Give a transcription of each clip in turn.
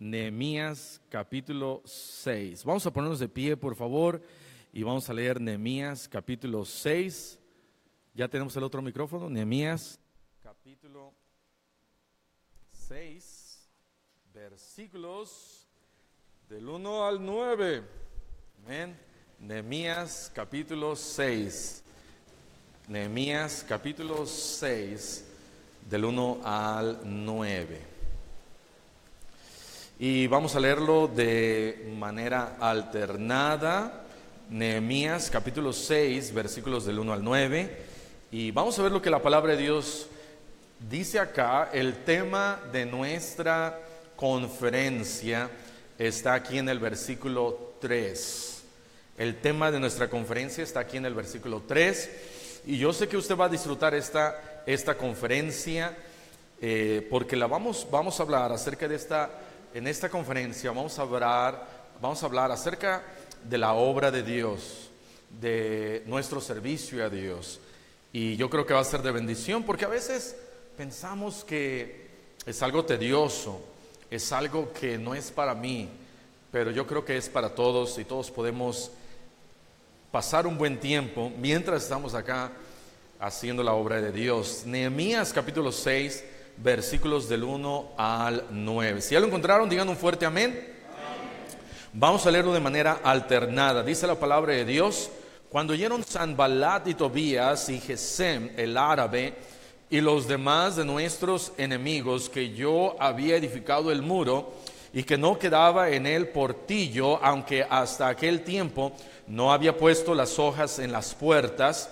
Nehemías capítulo 6. Vamos a ponernos de pie, por favor, y vamos a leer Nehemías capítulo 6. Ya tenemos el otro micrófono. Nehemías capítulo 6, versículos del 1 al 9. Amén. Nehemías capítulo 6. Nehemías capítulo 6, del 1 al 9. Y vamos a leerlo de manera alternada. Nehemías capítulo 6, versículos del 1 al 9. Y vamos a ver lo que la palabra de Dios dice acá. El tema de nuestra conferencia está aquí en el versículo 3. El tema de nuestra conferencia está aquí en el versículo 3. Y yo sé que usted va a disfrutar esta conferencia porque vamos a hablar acerca de en esta conferencia vamos a hablar acerca de la obra de Dios, de nuestro servicio a Dios. Y yo creo que va a ser de bendición, porque a veces pensamos que es algo tedioso, es algo que no es para mí, pero yo creo que es para todos y todos podemos pasar un buen tiempo mientras estamos acá haciendo la obra de Dios. Nehemías capítulo 6, versículos del 1 al 9. Si ya lo encontraron, digan un fuerte amén. Vamos a leerlo de manera alternada. Dice la palabra de Dios: cuando oyeron Sanballat y Tobías y Gesem el árabe y los demás de nuestros enemigos que yo había edificado el muro y que no quedaba en él portillo, aunque hasta aquel tiempo no había puesto las hojas en las puertas,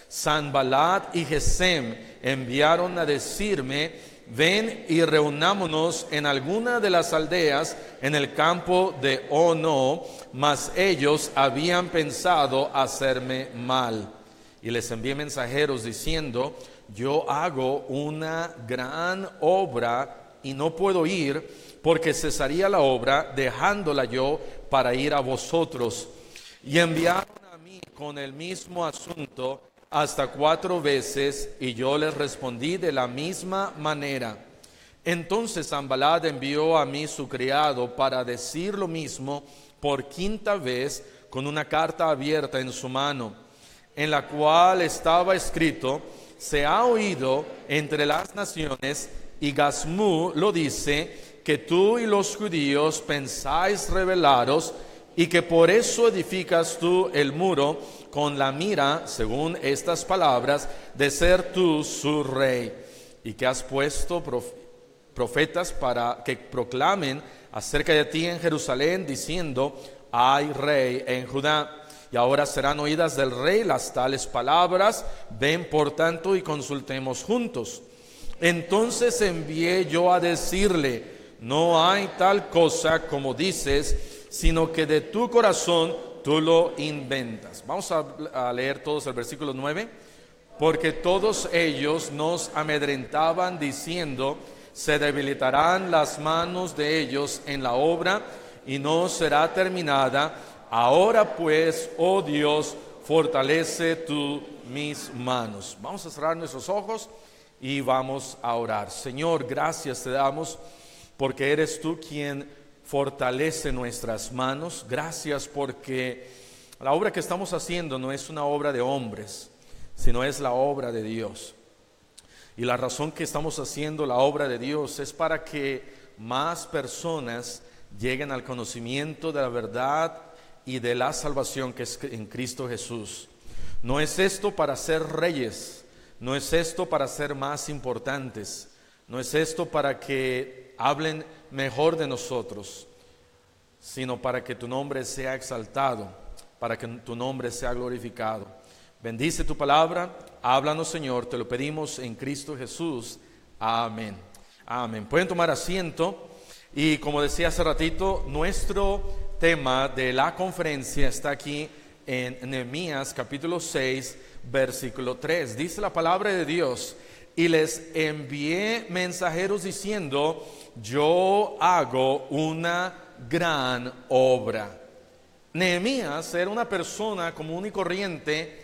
Sanballat y Gesem enviaron a decirme: ven y reunámonos en alguna de las aldeas en el campo de Ono. Mas ellos habían pensado hacerme mal. Y les envié mensajeros diciendo: yo hago una gran obra y no puedo ir, porque cesaría la obra dejándola yo para ir a vosotros. Y enviaron a mí con el mismo asunto hasta 4 veces, y yo les respondí de la misma manera. Entonces Sanballat envió a mí su criado para decir lo mismo por 5ª vez, con una carta abierta en su mano, en la cual estaba escrito: se ha oído entre las naciones, y Gasmú lo dice, que tú y los judíos pensáis rebelaros, y que por eso edificas tú el muro, con la mira, según estas palabras, de ser tú su rey, y que has puesto profetas para que proclamen acerca de ti en Jerusalén, diciendo: hay rey en Judá. Y ahora serán oídas del rey las tales palabras. Ven por tanto y consultemos juntos. Entonces envié yo a decirle: no hay tal cosa como dices, sino que de tu corazón tú lo inventas. Vamos a leer todos el versículo 9. Porque todos ellos nos amedrentaban diciendo: se debilitarán las manos de ellos en la obra y no será terminada. Ahora pues, oh Dios, fortalece tú mis manos. Vamos a cerrar nuestros ojos y vamos a orar. Señor, gracias te damos porque eres tú quien fortalece nuestras manos. Gracias porque la obra que estamos haciendo no es una obra de hombres, sino es la obra de Dios. Y la razón que estamos haciendo la obra de Dios es para que más personas lleguen al conocimiento de la verdad y de la salvación que es en Cristo Jesús. No es esto para ser reyes, no es esto para ser más importantes, no es esto para que hablen mejor de nosotros, sino para que tu nombre sea exaltado, para que tu nombre sea glorificado. Bendice tu palabra, háblanos, Señor, te lo pedimos en Cristo Jesús. Amén. Amén. Pueden tomar asiento. Y como decía hace ratito, nuestro tema de la conferencia está aquí en Nehemías capítulo 6, versículo 3. Dice la palabra de Dios: y les envié mensajeros diciendo: yo hago una gran obra. Nehemías era una persona común y corriente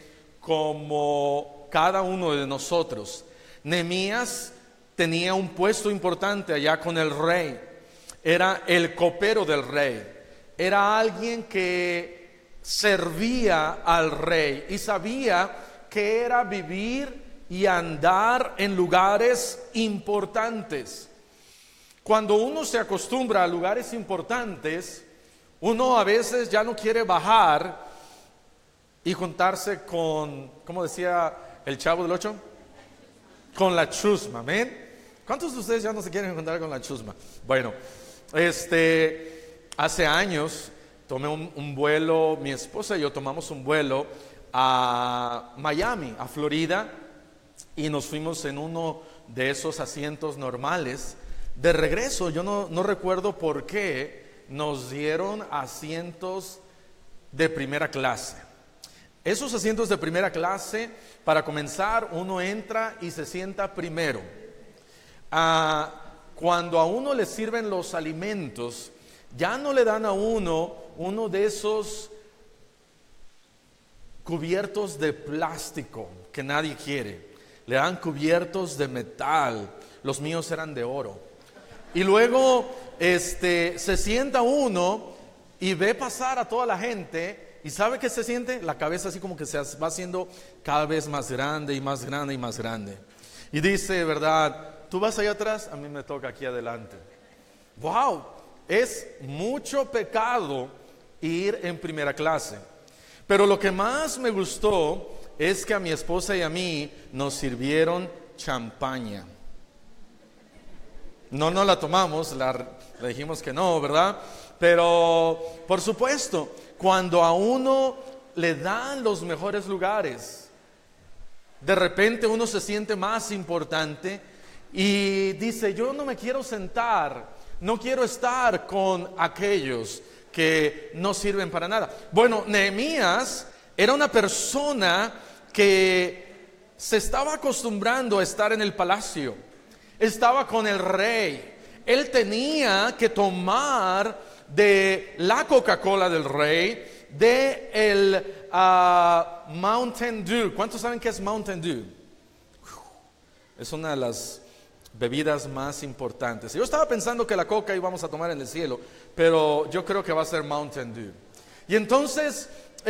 como cada uno de nosotros. Nehemías tenía un puesto importante allá con el rey. era el copero del rey. Era alguien que servía al rey y sabía que era vivir y andar en lugares importantes. Cuando uno se acostumbra a lugares importantes, uno a veces ya no quiere bajar y juntarse con, ¿cómo decía el Chavo del Ocho? Con la chusma, ¿amén? ¿Cuántos de ustedes ya no se quieren juntar con la chusma? Bueno, hace años tomé un vuelo, mi esposa y yo tomamos un vuelo a Miami, a Florida, y nos fuimos en uno de esos asientos normales. De regreso, yo no recuerdo por qué nos dieron asientos de primera clase. Esos asientos de primera clase, para comenzar, uno entra y se sienta primero. Cuando a uno le sirven los alimentos, ya no le dan a uno de esos cubiertos de plástico que nadie quiere. Le dan cubiertos de metal. Los míos eran de oro. Y luego se sienta uno y ve pasar a toda la gente. ¿Y sabe qué se siente? La cabeza así como que se va haciendo cada vez más grande y más grande y más grande. Y dice, ¿verdad? Tú vas allá atrás, a mí me toca aquí adelante. ¡Wow! Es mucho pecado ir en primera clase. Pero lo que más me gustó es que a mi esposa y a mí nos sirvieron champaña. No nos la tomamos, le dijimos que no, ¿verdad? Pero, por supuesto, cuando a uno le dan los mejores lugares, de repente uno se siente más importante y dice, yo no me quiero sentar, no quiero estar con aquellos que no sirven para nada. Bueno, Nehemías era una persona que se estaba acostumbrando a estar en el palacio, estaba con el rey. Él tenía que tomar de la Coca-Cola del rey, de el Mountain Dew. ¿Cuántos saben qué es Mountain Dew? Es una de las bebidas más importantes. Yo estaba pensando que la coca íbamos a tomar en el cielo, pero yo creo que va a ser Mountain Dew. Y entonces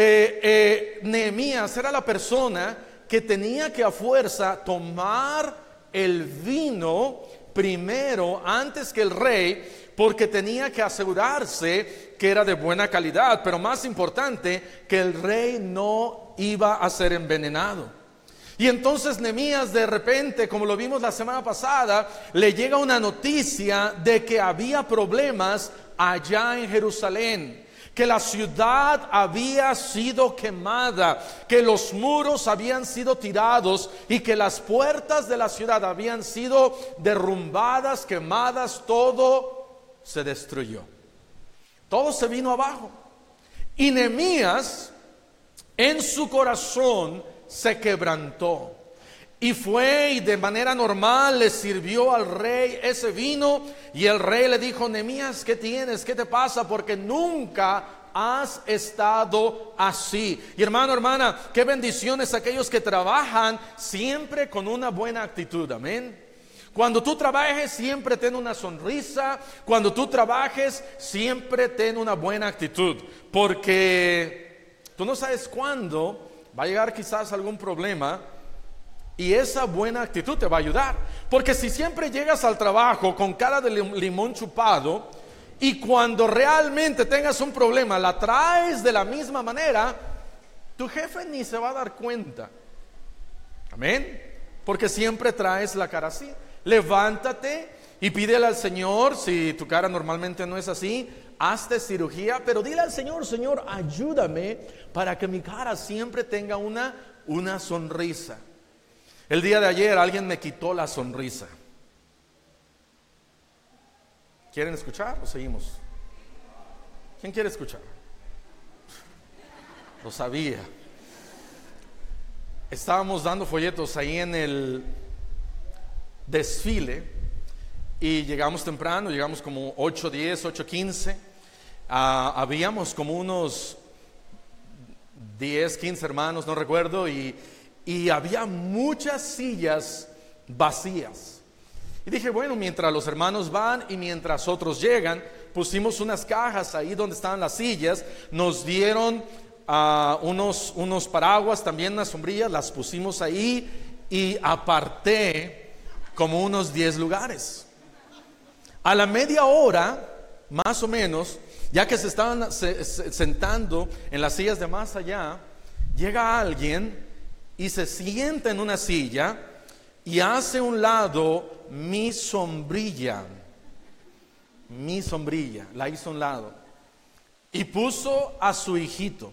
Nehemías era la persona que tenía que a fuerza tomar el vino primero antes que el rey, porque tenía que asegurarse que era de buena calidad, pero más importante, que el rey no iba a ser envenenado. Y entonces Nehemías de repente, como lo vimos la semana pasada, le llega una noticia de que había problemas allá en Jerusalén, que la ciudad había sido quemada, que los muros habían sido tirados y que las puertas de la ciudad habían sido derrumbadas, quemadas, todo se destruyó. Todo se vino abajo. Y Nehemías en su corazón se quebrantó y fue y de manera normal le sirvió al rey ese vino, y el rey le dijo, Nehemías, ¿qué tienes? ¿Qué te pasa? Porque nunca has estado así. Y hermano, hermana, qué bendiciones aquellos que trabajan siempre con una buena actitud, amén. Cuando tú trabajes, siempre ten una sonrisa. Cuando tú trabajes, siempre ten una buena actitud, porque tú no sabes cuándo va a llegar quizás algún problema, y esa buena actitud te va a ayudar. Porque si siempre llegas al trabajo con cara de limón chupado, y cuando realmente tengas un problema la traes de la misma manera, tu jefe ni se va a dar cuenta. Amén. Porque siempre traes la cara así. Levántate y pídele al Señor, si tu cara normalmente no es así, hazte cirugía, pero dile al Señor, Señor, ayúdame para que mi cara siempre tenga una sonrisa. El día de ayer alguien me quitó la sonrisa. ¿Quieren escuchar o seguimos? ¿Quién quiere escuchar? Lo sabía. Estábamos dando folletos ahí en el desfile y llegamos temprano, llegamos como 8:10, 8:15. Habíamos como unos 10, 15 hermanos, no recuerdo, y había muchas sillas vacías. Y dije, bueno, mientras los hermanos van y mientras otros llegan, pusimos unas cajas ahí donde estaban las sillas, nos dieron unos paraguas, también unas sombrillas, las pusimos ahí y aparté como unos 10 lugares. A la media hora, más o menos, ya que se estaban sentando en las sillas de más allá, llega alguien y se sienta en una silla y hace a un lado mi sombrilla, la hizo a un lado y puso a su hijito.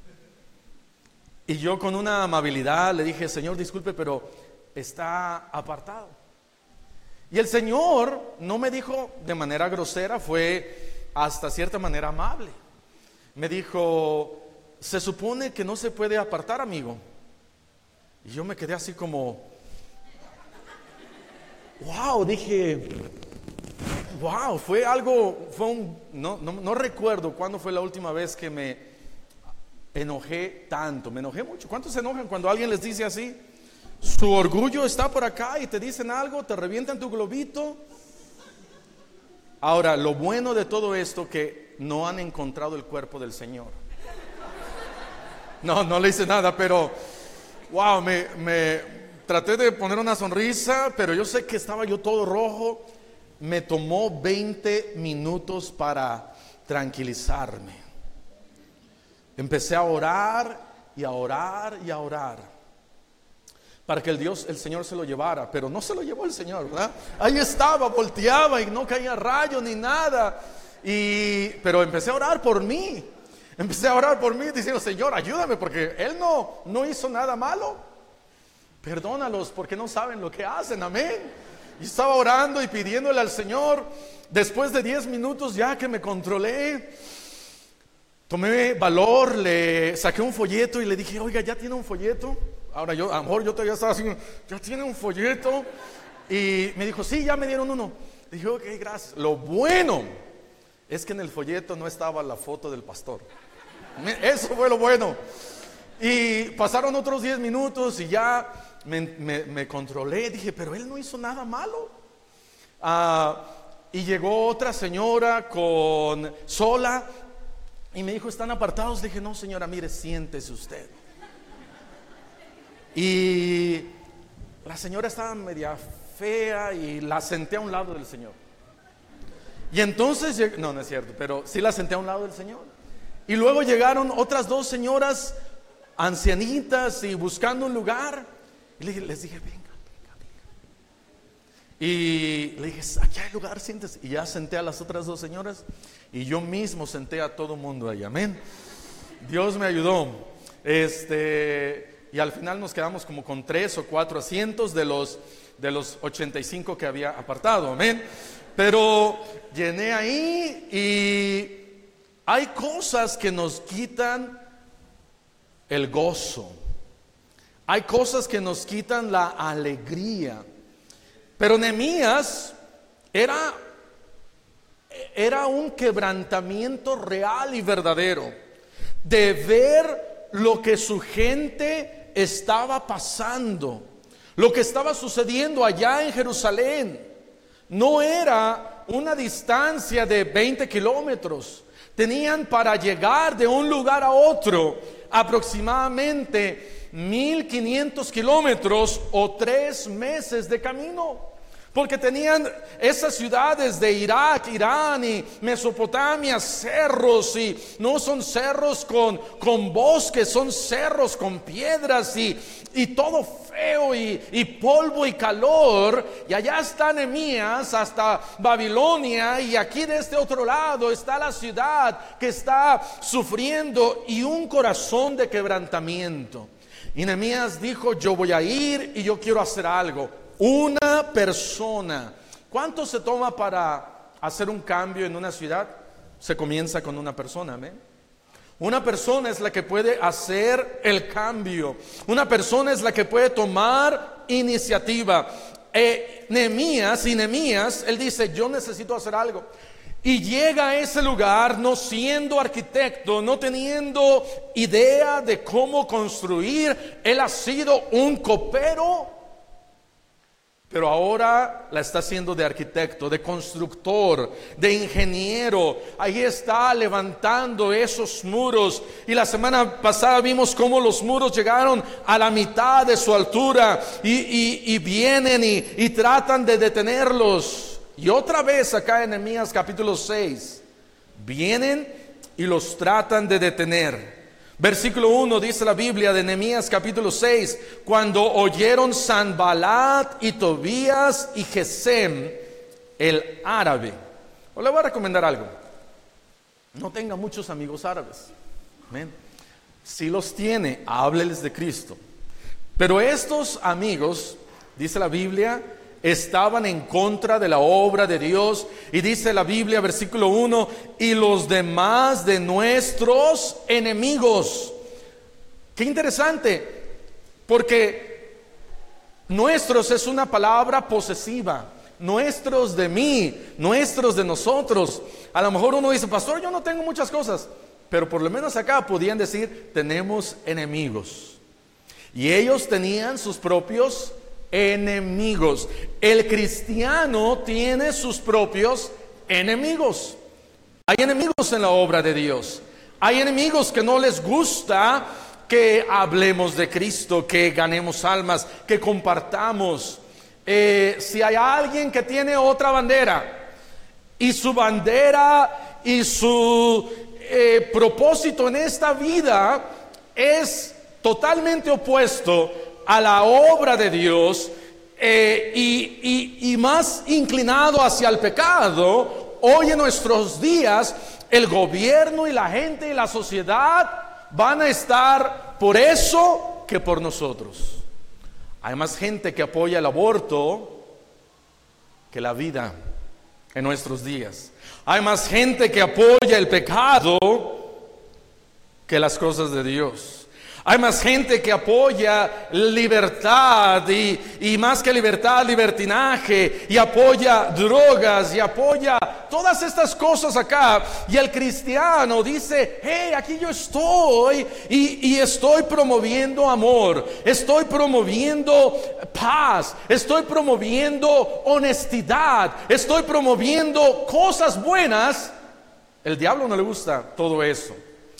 Y yo con una amabilidad le dije, Señor, disculpe, pero está apartado. Y el Señor no me dijo de manera grosera, fue hasta cierta manera amable. Me dijo, se supone que no se puede apartar, amigo. Y yo me quedé así como, wow, dije, wow, no recuerdo cuándo fue la última vez que me enojé tanto, me enojé mucho. ¿Cuántos se enojan cuando alguien les dice así? Su orgullo está por acá y te dicen algo, te revientan tu globito. Ahora, lo bueno de todo esto que no han encontrado el cuerpo del Señor. No le hice nada, pero wow, me traté de poner una sonrisa, pero yo sé que estaba yo todo rojo. Me tomó 20 minutos para tranquilizarme. Empecé a orar y a orar y a orar para que el Señor se lo llevara, pero no se lo llevó el Señor, ¿verdad? Ahí estaba, volteaba y no caía rayo ni nada. Pero empecé a orar por mí. Diciendo, Señor, ayúdame, porque Él no hizo nada malo. Perdónalos porque no saben lo que hacen, amén. Y estaba orando y pidiéndole al Señor. Después de 10 minutos ya que me controlé, tomé valor, le saqué un folleto y le dije, oiga, ¿ya tiene un folleto? Ahora a lo mejor yo todavía estaba así, ¿ya tiene un folleto? Y me dijo, sí, ya me dieron uno. Dije, ok, gracias. Lo bueno es que en el folleto no estaba la foto del pastor. Eso fue lo bueno. Y pasaron otros 10 minutos y ya me controlé. Dije, pero él no hizo nada malo. Y llegó otra señora sola y me dijo, ¿están apartados? Le dije, no, señora, mire, siéntese usted. Y la señora estaba media fea y la senté a un lado del Señor. Y entonces, no es cierto, pero sí la senté a un lado del Señor. Y luego llegaron otras 2 señoras ancianitas y buscando un lugar. Y les dije, venga. Y le dije, aquí hay lugar, siéntese. Y ya senté a las otras 2 señoras. Y yo mismo senté a todo mundo ahí, amén. Dios me ayudó. Y al final nos quedamos como con 3 o 4 asientos de los 85 que había apartado, amén. Pero llené ahí y hay cosas que nos quitan el gozo. Hay cosas que nos quitan la alegría. Pero Nehemías era un quebrantamiento real y verdadero de ver lo que su gente estaba pasando, lo que estaba sucediendo allá en Jerusalén. No era una distancia de 20 kilómetros. Tenían para llegar de un lugar a otro aproximadamente 1500 kilómetros o 3 meses de camino. Porque tenían esas ciudades de Irak, Irán y Mesopotamia, cerros, y no son cerros con bosques, son cerros con piedras y todo feo y polvo y calor. Y allá está Nehemías hasta Babilonia, y aquí de este otro lado está la ciudad que está sufriendo y un corazón de quebrantamiento. Y Nehemías dijo, yo voy a ir y yo quiero hacer algo. Una persona. ¿Cuánto se toma para hacer un cambio en una ciudad? Se comienza con una persona, amén. Una persona es la que puede hacer el cambio. Una persona es la que puede tomar iniciativa. Nehemías, él dice, yo necesito hacer algo. Y llega a ese lugar no siendo arquitecto, no teniendo idea de cómo construir. Él ha sido un copero pero ahora la está haciendo de arquitecto, de constructor, de ingeniero. Ahí está levantando esos muros. Y la semana pasada vimos cómo los muros llegaron a la mitad de su altura y vienen y tratan de detenerlos. Y otra vez acá en Nehemías capítulo 6, vienen y los tratan de detener. Versículo 1 dice la Biblia de Nehemías capítulo 6: cuando oyeron Sanballat y Tobías y Gesem el árabe. O le voy a recomendar algo: no tenga muchos amigos árabes. Amén. Si los tiene, hábleles de Cristo. Pero estos amigos, dice la Biblia, estaban en contra de la obra de Dios. Y dice la Biblia, versículo 1: y los demás de nuestros enemigos. Qué interesante, porque nuestros es una palabra posesiva. Nuestros de mí, nuestros de nosotros. A lo mejor uno dice: pastor, yo no tengo muchas cosas, pero por lo menos acá podían decir: tenemos enemigos. Y ellos tenían sus propios enemigos. El cristiano tiene sus propios enemigos. Hay enemigos en la obra de Dios. Hay enemigos que no les gusta que hablemos de Cristo, que ganemos almas, que compartamos. Si hay alguien que tiene otra bandera, y su bandera y su propósito en esta vida es totalmente opuesto a la obra de Dios, y más inclinado hacia el pecado, hoy en nuestros días el gobierno y la gente y la sociedad van a estar por eso que por nosotros. Hay más gente que apoya el aborto que la vida en nuestros días. Hay más gente que apoya el pecado que las cosas de Dios. Hay más gente que apoya libertad y más que libertad, libertinaje, y apoya drogas y apoya todas estas cosas acá. Y el cristiano dice: hey, aquí yo estoy y estoy promoviendo amor, estoy promoviendo paz, estoy promoviendo honestidad, estoy promoviendo cosas buenas. El diablo no le gusta todo eso.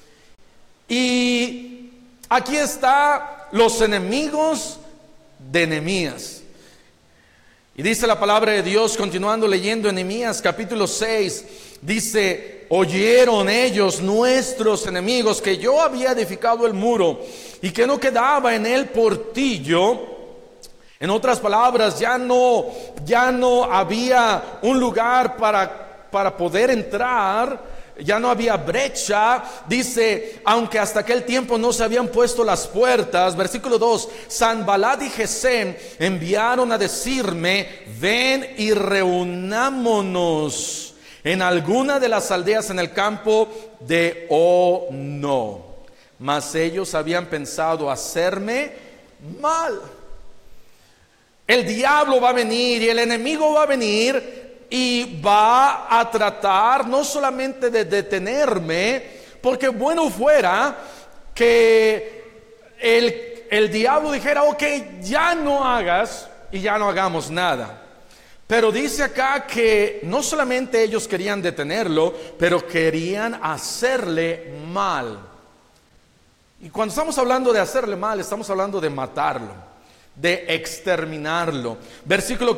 Y aquí está los enemigos de Nehemías. Y dice la palabra de Dios, continuando leyendo en Nehemías capítulo 6, dice: oyeron ellos, nuestros enemigos, que yo había edificado el muro y que no quedaba en él portillo. En otras palabras, ya no había un lugar para poder entrar. Ya no había brecha. Dice: aunque hasta aquel tiempo no se habían puesto las puertas. Versículo 2: Sanballat y Gesem enviaron a decirme: ven y reunámonos en alguna de las aldeas en el campo de Ono. Mas ellos habían pensado hacerme mal. El diablo va a venir y el enemigo va a venir y va a tratar no solamente de detenerme, porque bueno fuera que el diablo dijera: ok, ya no hagas y ya no hagamos nada. Pero dice acá que no solamente ellos querían detenerlo, pero querían hacerle mal. Y cuando estamos hablando de hacerle mal, estamos hablando de matarlo, de exterminarlo. Versículo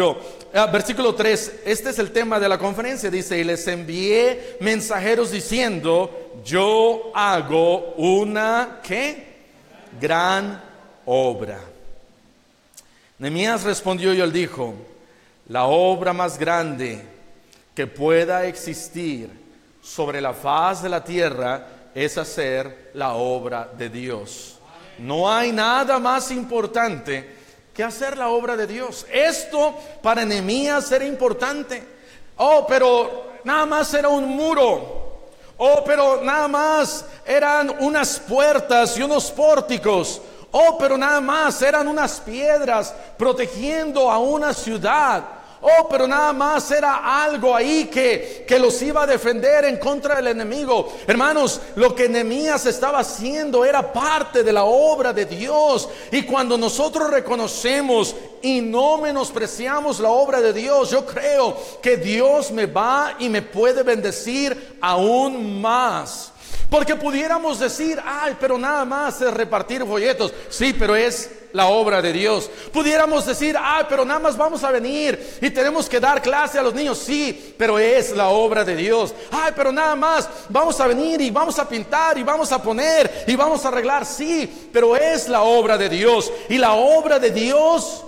3, este es el tema de la conferencia. Dice: y les envié mensajeros diciendo: yo hago una ¿qué? Gran obra. Nehemías respondió y él dijo: la obra más grande que pueda existir sobre la faz de la tierra es hacer la obra de Dios. No hay nada más importante que hacer la obra de Dios. Esto para Nehemías era importante. Oh, pero nada más era un muro. Oh, pero nada más eran unas puertas y unos pórticos. Oh, pero nada más eran unas piedras protegiendo a una ciudad. Oh, pero nada más era algo ahí que los iba a defender en contra del enemigo. Hermanos, lo que Nehemías estaba haciendo era parte de la obra de Dios. Y cuando nosotros reconocemos y no menospreciamos la obra de Dios, yo creo que Dios me va y me puede bendecir aún más. Porque pudiéramos decir, ay, pero nada más es repartir folletos. Sí, pero es la obra de Dios. Pudiéramos decir, ay, pero nada más vamos a venir y tenemos que dar clase a los niños. Sí, pero es la obra de Dios. Ay, pero nada más vamos a venir y vamos a pintar y vamos a poner y vamos a arreglar. Sí, pero es la obra de Dios. Y la obra de Dios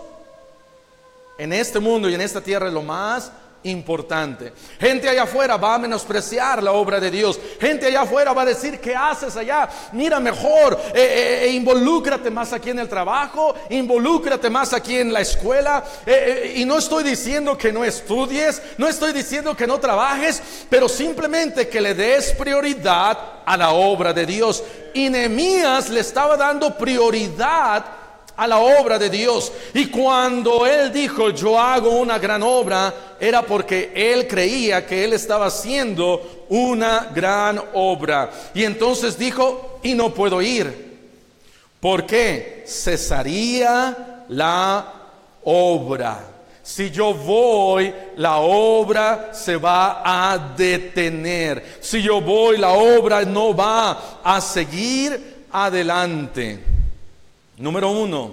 en este mundo y en esta tierra es lo más importante. Gente allá afuera va a menospreciar la obra de Dios. Gente allá afuera va a decir, ¿qué haces allá? Mira, mejor involúcrate más aquí en el trabajo, involúcrate más aquí en la escuela. Y no estoy diciendo que no estudies, no estoy diciendo que no trabajes, pero simplemente que le des prioridad a la obra de Dios. Y Nehemías le estaba dando prioridad a la obra de Dios. Y cuando él dijo, yo hago una gran obra, era porque él creía que él estaba haciendo una gran obra. Y entonces dijo, y no puedo ir. ¿Por qué? Cesaría la obra. Si yo voy, la obra se va a detener. Si yo voy, la obra no va a seguir adelante. Número 1,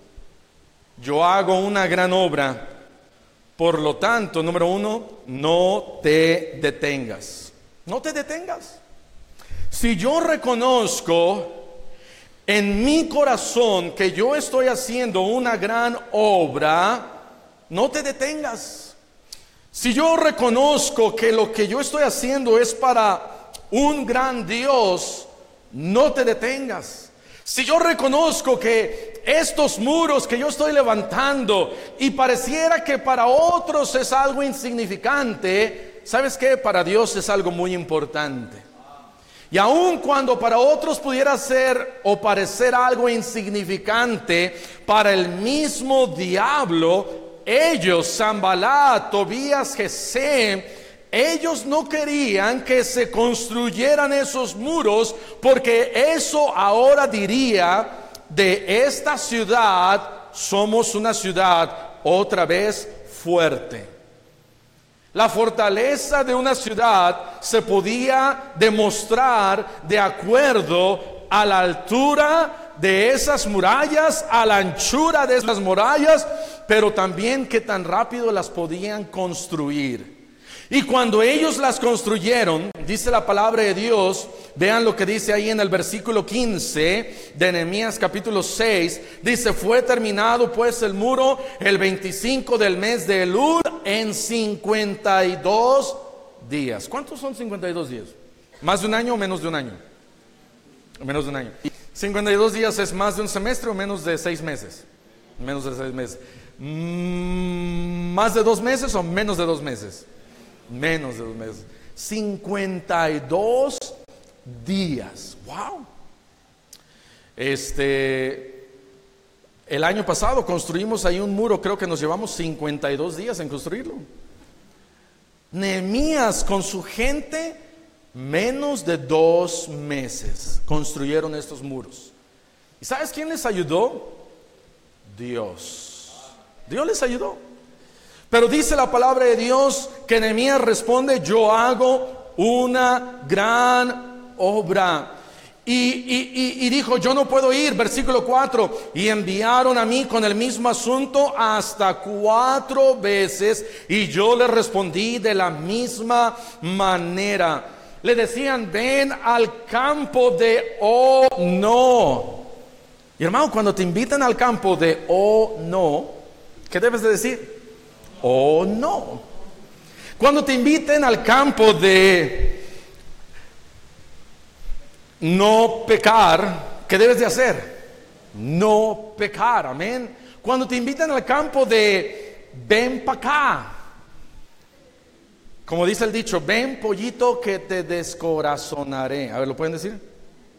yo hago una gran obra, por lo tanto, número 1, no te detengas. No te detengas. Si yo reconozco en mi corazón que yo estoy haciendo una gran obra, no te detengas. Si yo reconozco que lo que yo estoy haciendo es para un gran Dios, no te detengas. Si yo reconozco que estos muros que yo estoy levantando y pareciera que para otros es algo insignificante, ¿sabes qué? Para Dios es algo muy importante. Y aun cuando para otros pudiera ser o parecer algo insignificante, para el mismo diablo, ellos, Sanballat, Tobías, Gesem, ellos no querían que se construyeran esos muros, porque eso ahora diría, de esta ciudad somos una ciudad otra vez fuerte. La fortaleza de una ciudad se podía demostrar de acuerdo a la altura de esas murallas, a la anchura de esas murallas, pero también qué tan rápido las podían construir. Y cuando ellos las construyeron, dice la palabra de Dios, vean lo que dice ahí en el versículo 15 de Nehemías capítulo 6, dice, fue terminado pues el muro el 25 del mes de Elul en 52 días. ¿Cuántos son 52 días? ¿Más de un año o menos de un año? Menos de un año. 52 días es más de un semestre o menos de 6 meses. Menos de 6 meses. ¿Más de 2 meses o menos de 2 meses? Menos de 2 meses. 52 días. Wow. El año pasado construimos ahí un muro, creo que nos llevamos 52 días en construirlo. Nehemías con su gente, menos de 2 meses construyeron estos muros. ¿Y sabes quién les ayudó? Dios. Dios les ayudó. Pero dice la palabra de Dios que Nehemías responde, yo hago una gran obra. Y dijo, yo no puedo ir, versículo 4, y enviaron a mí con el mismo asunto hasta 4 veces, y yo le respondí de la misma manera. Le decían, ven al campo de no. Y hermano, cuando te invitan al campo de no, ¿qué debes de decir? Oh no. Cuando te inviten al campo de no pecar, ¿qué debes de hacer? No pecar, amén. Cuando te invitan al campo de ven para acá, como dice el dicho, ven pollito que te descorazonaré. A ver, ¿lo pueden decir?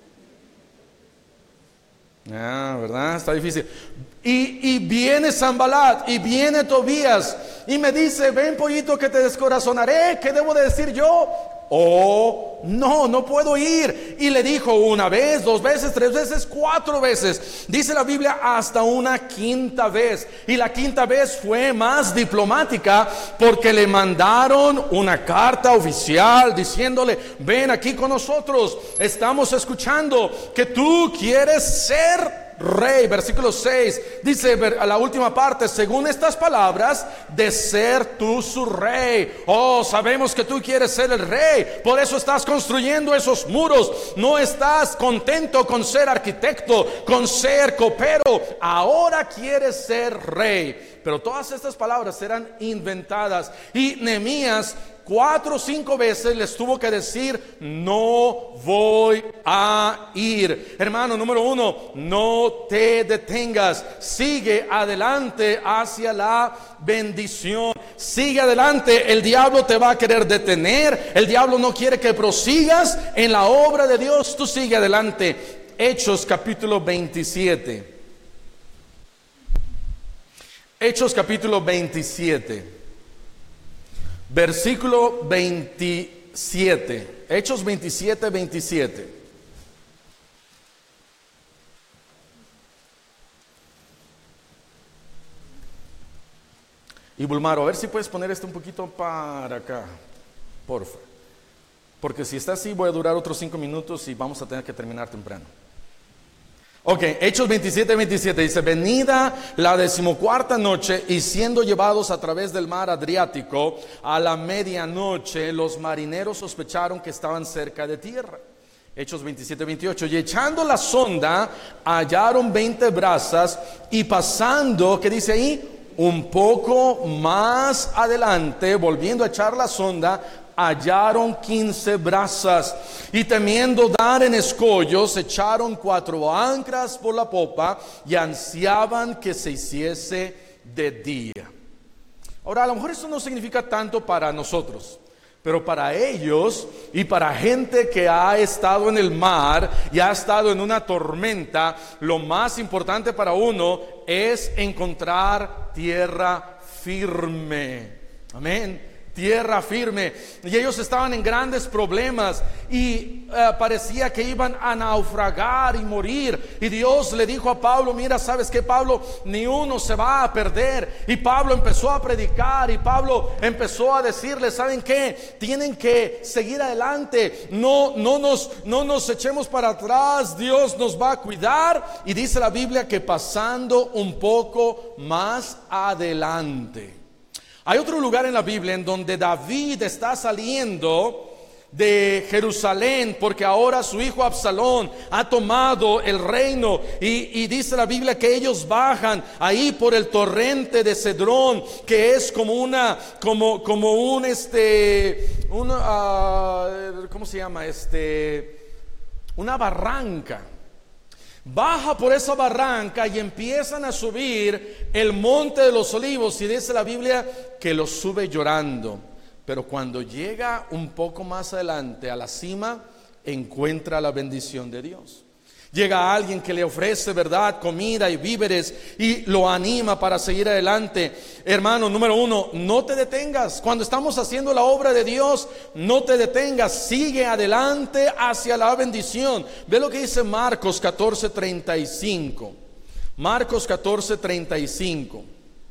¿Verdad? Está difícil. Y viene Sanballat y viene Tobías y me dice, ven pollito que te descorazonaré. ¿Qué debo de decir yo? oh, no puedo ir. Y le dijo una vez, 2 veces, 3 veces, 4 veces. Dice la Biblia hasta una quinta vez. Y la quinta vez fue más diplomática, porque le mandaron una carta oficial diciéndole: ven aquí con nosotros, estamos escuchando que tú quieres ser rey. Versículo 6 dice a la última parte: según estas palabras, de ser tú su rey. Oh, sabemos que tú quieres ser el rey, por eso estás construyendo esos muros. No estás contento con ser arquitecto, con ser copero, ahora quieres ser rey. Pero todas estas palabras eran inventadas, y Nehemías 4 o 5 veces les tuvo que decir: no voy a ir. Hermano, número 1, no te detengas, sigue adelante hacia la bendición. Sigue adelante. El diablo te va a querer detener, el diablo no quiere que prosigas en la obra de Dios. Tú sigue adelante. Hechos capítulo 27. Hechos capítulo 27, versículo 27. Hechos 27, 27. Y Bulmaro, a ver si puedes poner esto un poquito para acá, porfa. Porque si está así voy a durar otros 5 minutos y vamos a tener que terminar temprano. Ok, Hechos 27, 27 dice: venida la 14ª noche, y siendo llevados a través del mar Adriático a la medianoche, los marineros sospecharon que estaban cerca de tierra. Hechos 27, 28. Y echando la sonda, hallaron 20 brazas, y pasando, ¿qué dice ahí? Un poco más adelante, volviendo a echar la sonda, hallaron 15 brazas, y temiendo dar en escollos, echaron 4 anclas por la popa, y ansiaban que se hiciese de día. Ahora, a lo mejor esto no significa tanto para nosotros, pero para ellos y para gente que ha estado en el mar y ha estado en una tormenta, lo más importante para uno es encontrar tierra firme. Amén. Tierra firme. Y ellos estaban en grandes problemas, y parecía que iban a naufragar y morir. Y Dios le dijo a Pablo: mira, ¿sabes qué, Pablo? Ni uno se va a perder. Y Pablo empezó a predicar, y Pablo empezó a decirles: ¿saben qué? Tienen que seguir adelante. No nos echemos para atrás. Dios nos va a cuidar. Y dice la Biblia que pasando un poco más adelante, hay otro lugar en la Biblia en donde David está saliendo de Jerusalén, porque ahora su hijo Absalón ha tomado el reino, y dice la Biblia que ellos bajan ahí por el torrente de Cedrón, que es como un ¿cómo se llama? Una barranca. Baja por esa barranca y empiezan a subir el monte de los olivos, y dice la Biblia que los sube llorando. Pero cuando llega un poco más adelante a la cima, encuentra la bendición de Dios. Llega alguien que le ofrece, ¿verdad?, comida y víveres, y lo anima para seguir adelante. Hermano, número 1, no te detengas. Cuando estamos haciendo la obra de Dios, no te detengas. Sigue adelante hacia la bendición. Ve lo que dice Marcos 14:35. Marcos 14:35.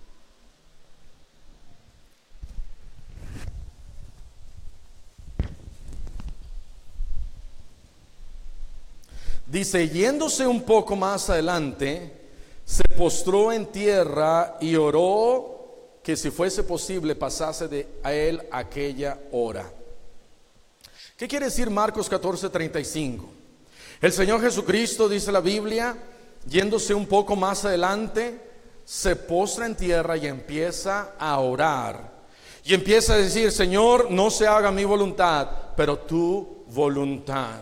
Dice: yéndose un poco más adelante, se postró en tierra y oró que si fuese posible pasase de a él aquella hora. ¿Qué quiere decir Marcos 14:35? El Señor Jesucristo, dice la Biblia, yéndose un poco más adelante, se postra en tierra y empieza a orar. Y empieza a decir: Señor, no se haga mi voluntad, pero tu voluntad.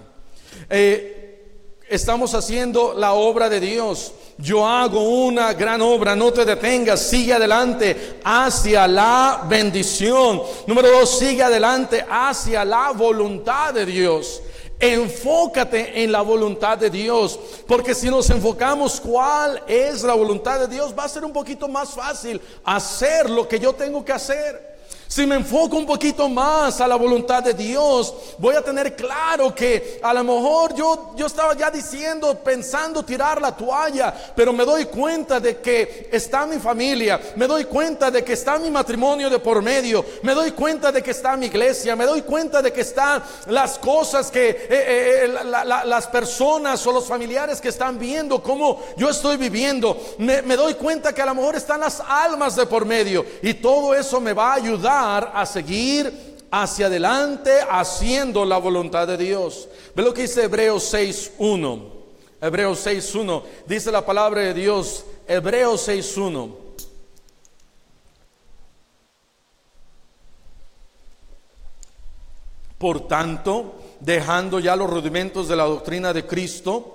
Estamos haciendo la obra de Dios. Yo hago una gran obra. No te detengas, sigue adelante hacia la bendición. Número 2, sigue adelante hacia la voluntad de Dios. Enfócate en la voluntad de Dios, porque si nos enfocamos cuál es la voluntad de Dios, va a ser un poquito más fácil hacer lo que yo tengo que hacer. Si me enfoco un poquito más a la voluntad de Dios, voy a tener claro que a lo mejor yo estaba ya diciendo, pensando tirar la toalla, pero me doy cuenta de que está mi familia, me doy cuenta de que está mi matrimonio de por medio, me doy cuenta de que está mi iglesia, me doy cuenta de que están las cosas que las personas o los familiares que están viendo cómo yo estoy viviendo. Me doy cuenta que a lo mejor están las almas de por medio, y todo eso me va a ayudar a seguir hacia adelante haciendo la voluntad de Dios. Ve lo que dice Hebreos 6:1. Hebreos 6:1 dice la palabra de Dios. Hebreos 6:1. Por tanto, dejando ya los rudimentos de la doctrina de Cristo,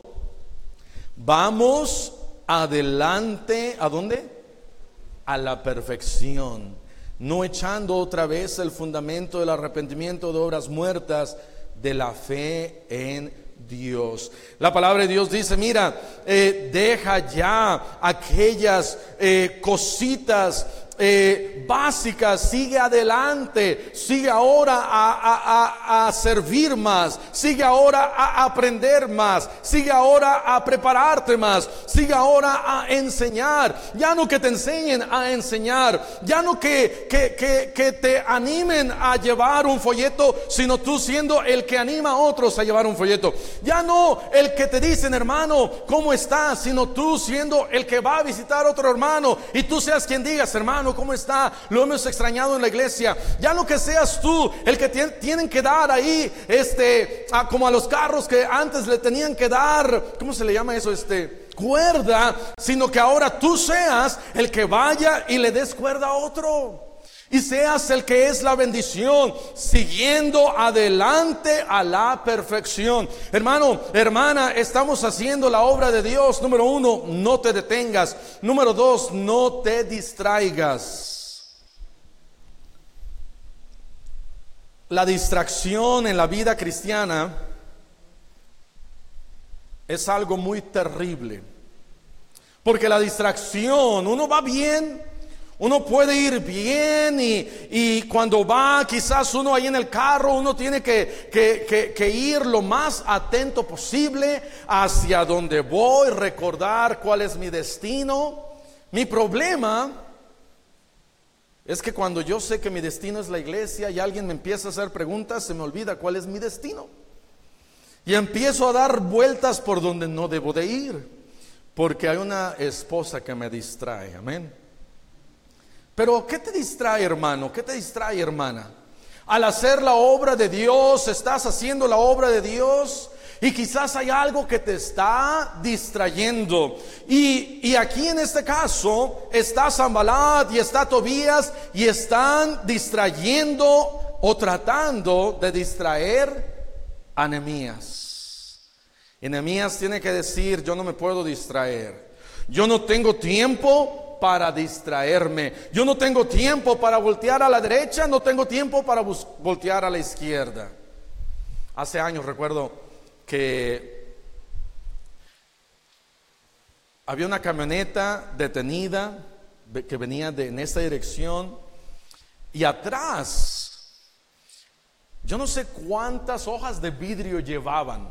vamos adelante. ¿A dónde? A la perfección, no echando otra vez el fundamento del arrepentimiento de obras muertas, de la fe en Dios. La palabra de Dios dice, mira, deja ya aquellas cositas básicas, sigue adelante, sigue ahora a servir más, sigue ahora a aprender más, sigue ahora a prepararte más, sigue ahora a enseñar. Ya no que te enseñen a enseñar, ya no que te animen a llevar un folleto, sino tú siendo el que anima a otros a llevar un folleto. Ya no el que te dicen, hermano, ¿cómo estás?, sino tú siendo el que va a visitar a otro hermano y tú seas quien digas, hermano, ¿cómo está? Lo hemos extrañado en la iglesia. Ya no que seas tú el que tienen que dar ahí, como a los carros que antes le tenían que dar, ¿cómo se le llama eso? Cuerda, sino que ahora tú seas el que vaya y le des cuerda a otro. Y seas el que es la bendición, siguiendo adelante a la perfección. Hermano, hermana, estamos haciendo la obra de Dios. Número 1, no te detengas. Número 2, no te distraigas. La distracción en la vida cristiana es algo muy terrible. Porque la distracción, uno va bien, uno puede ir bien y cuando va quizás uno ahí en el carro, uno tiene que ir lo más atento posible hacia donde voy, recordar cuál es mi destino. Mi problema es que cuando yo sé que mi destino es la iglesia y alguien me empieza a hacer preguntas, se me olvida cuál es mi destino. Y empiezo a dar vueltas por donde no debo de ir, porque hay una esposa que me distrae. Amén. Pero ¿qué te distrae, hermano? ¿Qué te distrae, hermana? Al hacer la obra de Dios, estás haciendo la obra de Dios y quizás hay algo que te está distrayendo. Y aquí en este caso está Sanbalat y está Tobías y están distrayendo o tratando de distraer a Nehemías. Y Nehemías tiene que decir, yo no me puedo distraer. Yo no tengo tiempo para distraerme. Yo no tengo tiempo para voltear a la derecha, no tengo tiempo para voltear a la izquierda. Hace años recuerdo que había una camioneta detenida que venía en esta dirección y atrás, yo no sé cuántas hojas de vidrio llevaban,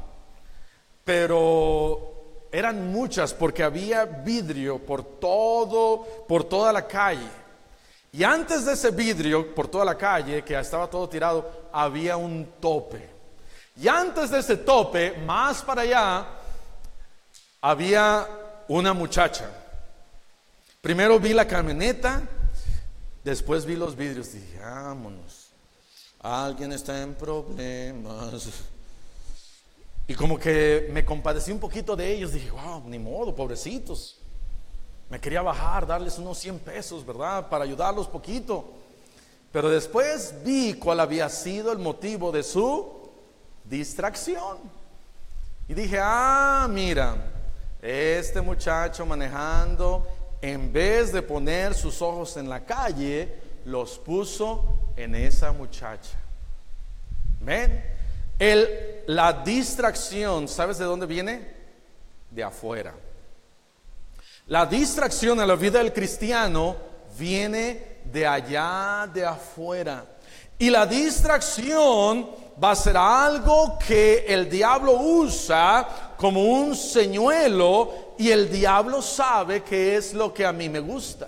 pero eran muchas, porque había vidrio por toda la calle. Y antes de ese vidrio por toda la calle, que estaba todo tirado, había un tope. Y antes de ese tope, más para allá, había una muchacha. Primero vi la camioneta, después vi los vidrios. Dije, vámonos, alguien está en problemas. Y como que me compadecí un poquito de ellos. Dije, wow, ni modo, pobrecitos. Me quería bajar, darles unos 100 pesos, ¿verdad? Para ayudarlos poquito. Pero después vi cuál había sido el motivo de su distracción. Y dije, mira, este muchacho manejando, en vez de poner sus ojos en la calle, los puso en esa muchacha. ¿Ven? La distracción, ¿sabes de dónde viene? De afuera. La distracción en la vida del cristiano viene de allá de afuera. Y la distracción va a ser algo que el diablo usa como un señuelo, y el diablo sabe que es lo que a mí me gusta.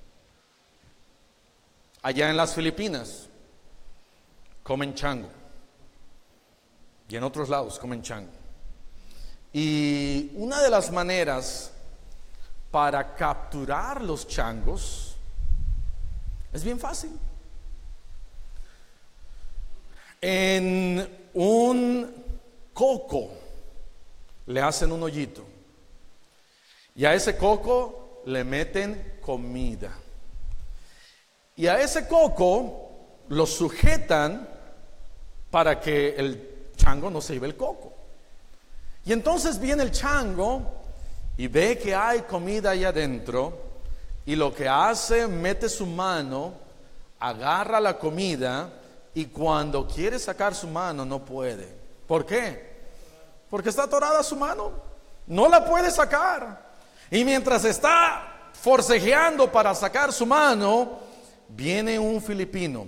Allá en las Filipinas comen chango, y en otros lados comen chango. Y una de las maneras para capturar los changos es bien fácil. En un coco le hacen un hoyito, y a ese coco le meten comida, y a ese coco lo sujetan para que el chango no se lleve el coco. Y entonces viene el chango y ve que hay comida ahí adentro, y lo que hace, mete su mano, agarra la comida, y cuando quiere sacar su mano no puede. ¿Por qué? Porque está atorada su mano, no la puede sacar. Y mientras está forcejeando para sacar su mano, viene un filipino,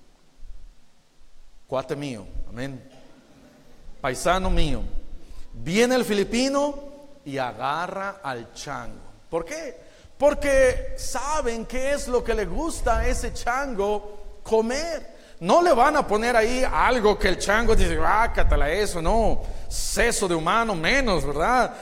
cuate mío, amén, paisano mío. Viene el filipino y agarra al chango. ¿Por qué? Porque saben qué es lo que le gusta a ese chango comer. No le van a poner ahí algo que el chango dice, catala eso, no, seso de humano menos, ¿verdad?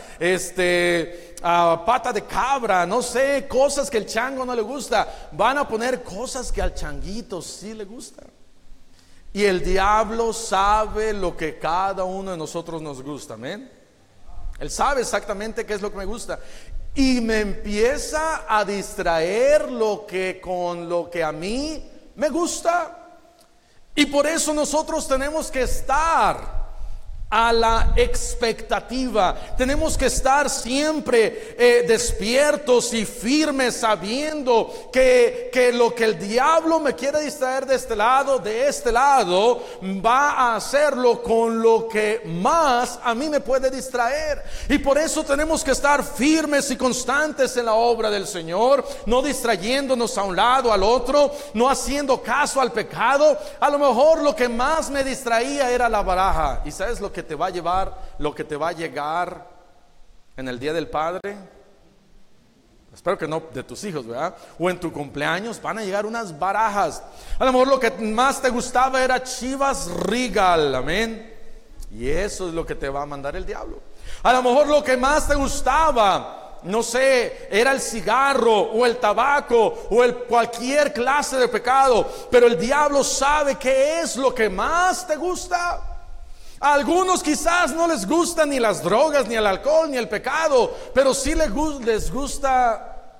Pata de cabra, no sé, cosas que el chango no le gusta. Van a poner cosas que al changuito sí le gusta. Y el diablo sabe lo que cada uno de nosotros nos gusta, amén. Él sabe exactamente qué es lo que me gusta, y me empieza a distraer con lo que a mí me gusta. Y por eso nosotros tenemos que estar a la expectativa, tenemos que estar siempre despiertos y firmes, sabiendo que lo que el diablo me quiere distraer de este lado, va a hacerlo con lo que más a mí me puede distraer. Y por eso tenemos que estar firmes y constantes en la obra del Señor, no distrayéndonos a un lado, al otro, no haciendo caso al pecado. A lo mejor lo que más me distraía era la baraja. ¿Y sabes lo que te va a llevar, lo que te va a llegar en el Día del Padre? Espero que no de tus hijos, ¿verdad? O en tu cumpleaños van a llegar unas barajas. A lo mejor lo que más te gustaba era Chivas Regal, amén. Y eso es lo que te va a mandar el diablo. A lo mejor lo que más te gustaba, no sé, era el cigarro o el tabaco o cualquier clase de pecado. Pero el diablo sabe qué es lo que más te gusta. A algunos quizás no les gustan ni las drogas, ni el alcohol, ni el pecado, pero sí les gusta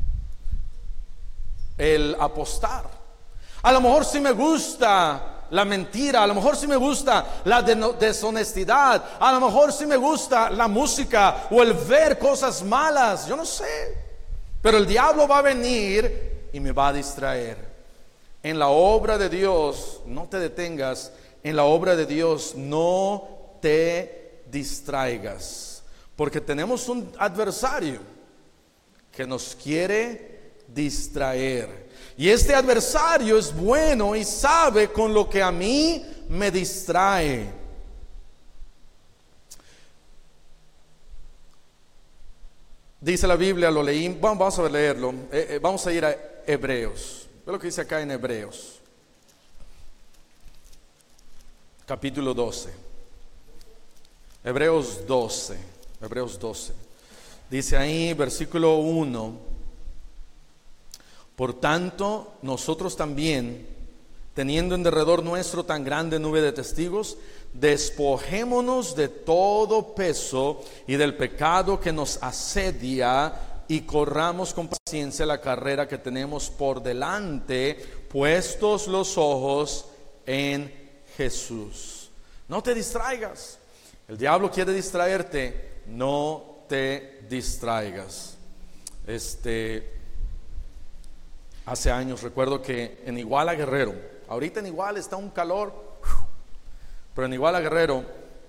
el apostar. A lo mejor sí me gusta la mentira, a lo mejor sí me gusta la deshonestidad, a lo mejor sí me gusta la música o el ver cosas malas, yo no sé. Pero el diablo va a venir y me va a distraer. En la obra de Dios no te detengas. En la obra de Dios no te distraigas, porque tenemos un adversario que nos quiere distraer. Y este adversario es bueno y sabe con lo que a mí me distrae. Dice la Biblia, lo leí, vamos a leerlo, vamos a ir a Hebreos. Ve lo que dice acá en Hebreos. Capítulo 12. Hebreos 12. Dice ahí, versículo 1: Por tanto, nosotros también, teniendo en derredor nuestro tan grande nube de testigos, despojémonos de todo peso y del pecado que nos asedia, y corramos con paciencia la carrera que tenemos por delante, puestos los ojos en Jesús. No te distraigas. El diablo quiere distraerte. No te distraigas. Hace años recuerdo que en Iguala Guerrero, ahorita en Iguala está un calor, pero en Iguala Guerrero,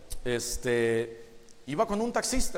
iba con un taxista.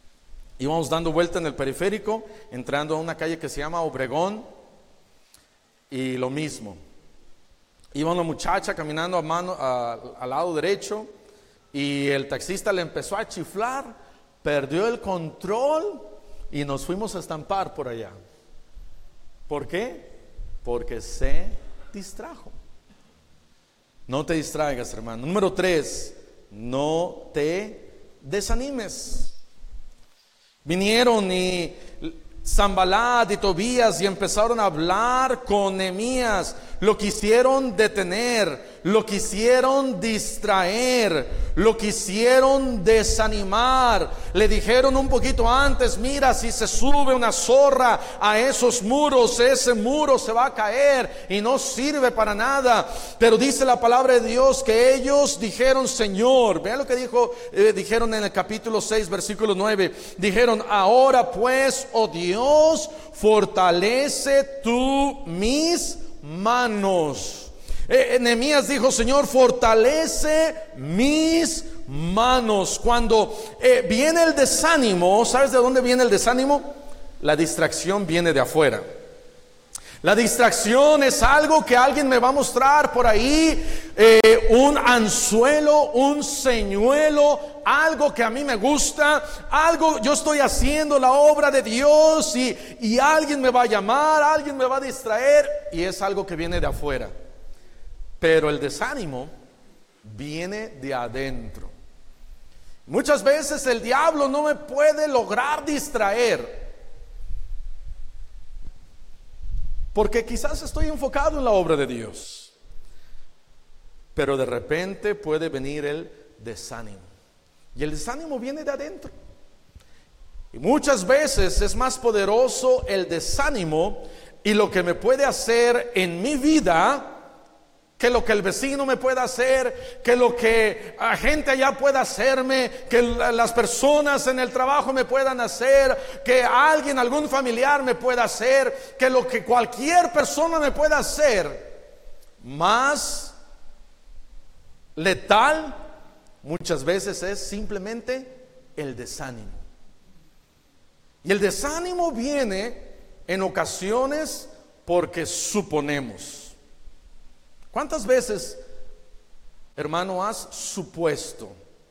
Íbamos dando vuelta en el periférico, entrando a una calle que se llama Obregón. y lo mismo. Iba una muchacha caminando al lado derecho y el taxista le empezó a chiflar, perdió el control y nos fuimos a estampar por allá. ¿Por qué? Porque se distrajo. No te distraigas, hermano. Número 3, no te desanimes. Vinieron y Sanballat y Tobías y empezaron a hablar con Nehemías. Lo quisieron detener, lo quisieron distraer, lo quisieron desanimar. Le dijeron un poquito antes: mira, si se sube una zorra a esos muros, ese muro se va a caer y no sirve para nada. Pero dice la palabra de Dios que ellos dijeron: Señor, vean lo que dijeron en el capítulo 6 versículo 9. Dijeron: ahora pues, oh Dios, fortalece tú mis manos. Nehemías dijo: Señor, fortalece mis manos. Cuando viene el desánimo, ¿sabes de dónde viene el desánimo? La distracción viene de afuera. La distracción es algo que alguien me va a mostrar por ahí, un anzuelo, un señuelo, algo que a mí me gusta, algo, yo estoy haciendo la obra de Dios y alguien me va a llamar, alguien me va a distraer, y es algo que viene de afuera. Pero el desánimo viene de adentro. Muchas veces el diablo no me puede lograr distraer, porque quizás estoy enfocado en la obra de Dios, pero de repente puede venir el desánimo. Y el desánimo viene de adentro. Y muchas veces es más poderoso el desánimo y lo que me puede hacer en mi vida que lo que el vecino me pueda hacer, que lo que la gente allá pueda hacerme, que las personas en el trabajo me puedan hacer, que alguien, algún familiar me pueda hacer, que lo que cualquier persona me pueda hacer. Más letal muchas veces es simplemente el desánimo. Y el desánimo viene en ocasiones porque suponemos. ¿Cuántas veces, hermano, has supuesto: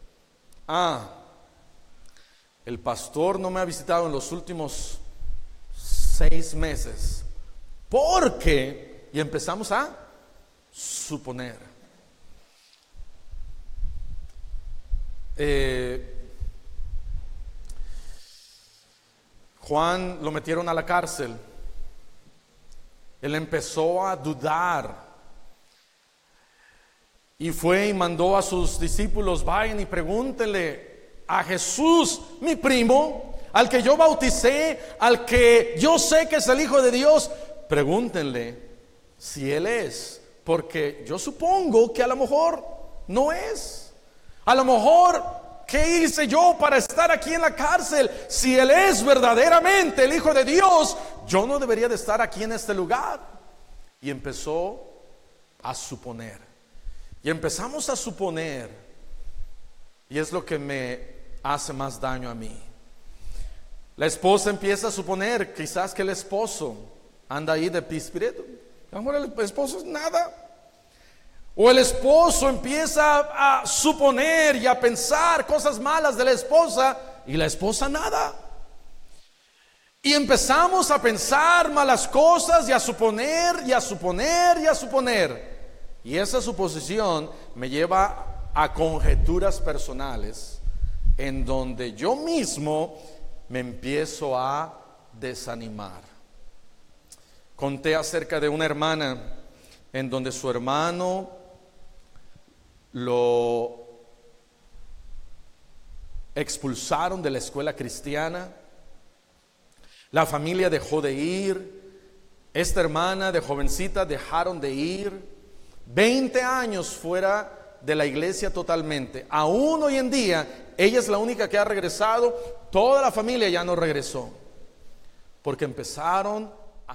el pastor no me ha visitado en los últimos 6 meses? Porque, y empezamos a suponer. Juan lo metieron a la cárcel. Él empezó a dudar. Y fue y mandó a sus discípulos: vayan y pregúntenle a Jesús, mi primo, al que yo bauticé, al que yo sé que es el Hijo de Dios. Pregúntenle si Él es, porque yo supongo que a lo mejor no es. A lo mejor, ¿qué hice yo para estar aquí en la cárcel? Si Él es verdaderamente el Hijo de Dios, yo no debería de estar aquí en este lugar. Y empezó a suponer. Y empezamos a suponer, y es lo que me hace más daño a mí. La esposa empieza a suponer quizás que el esposo anda ahí de pispirito. A lo mejor el esposo es nada. O el esposo empieza a suponer y a pensar cosas malas de la esposa, y la esposa nada. Y empezamos a pensar malas cosas y a suponer y a suponer y a suponer. Y esa suposición me lleva a conjeturas personales en donde yo mismo me empiezo a desanimar. Conté acerca de una hermana en donde su hermano lo expulsaron de la escuela cristiana. La familia dejó de ir. Esta hermana de jovencita dejaron de ir. 20 años fuera de la iglesia totalmente. Aún hoy en día ella es la única que ha regresado. Toda la familia ya no regresó, porque empezaron a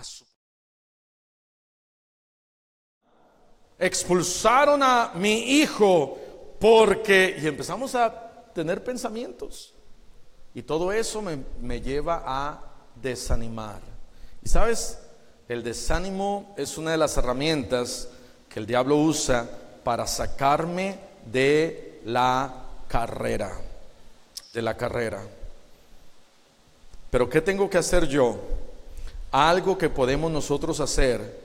expulsaron a mi hijo porque, y empezamos a tener pensamientos, y todo eso me lleva a desanimar. Y sabes, El desánimo es una de las herramientas que el diablo usa para sacarme de la carrera. Pero ¿qué tengo que hacer yo? Algo que podemos nosotros hacer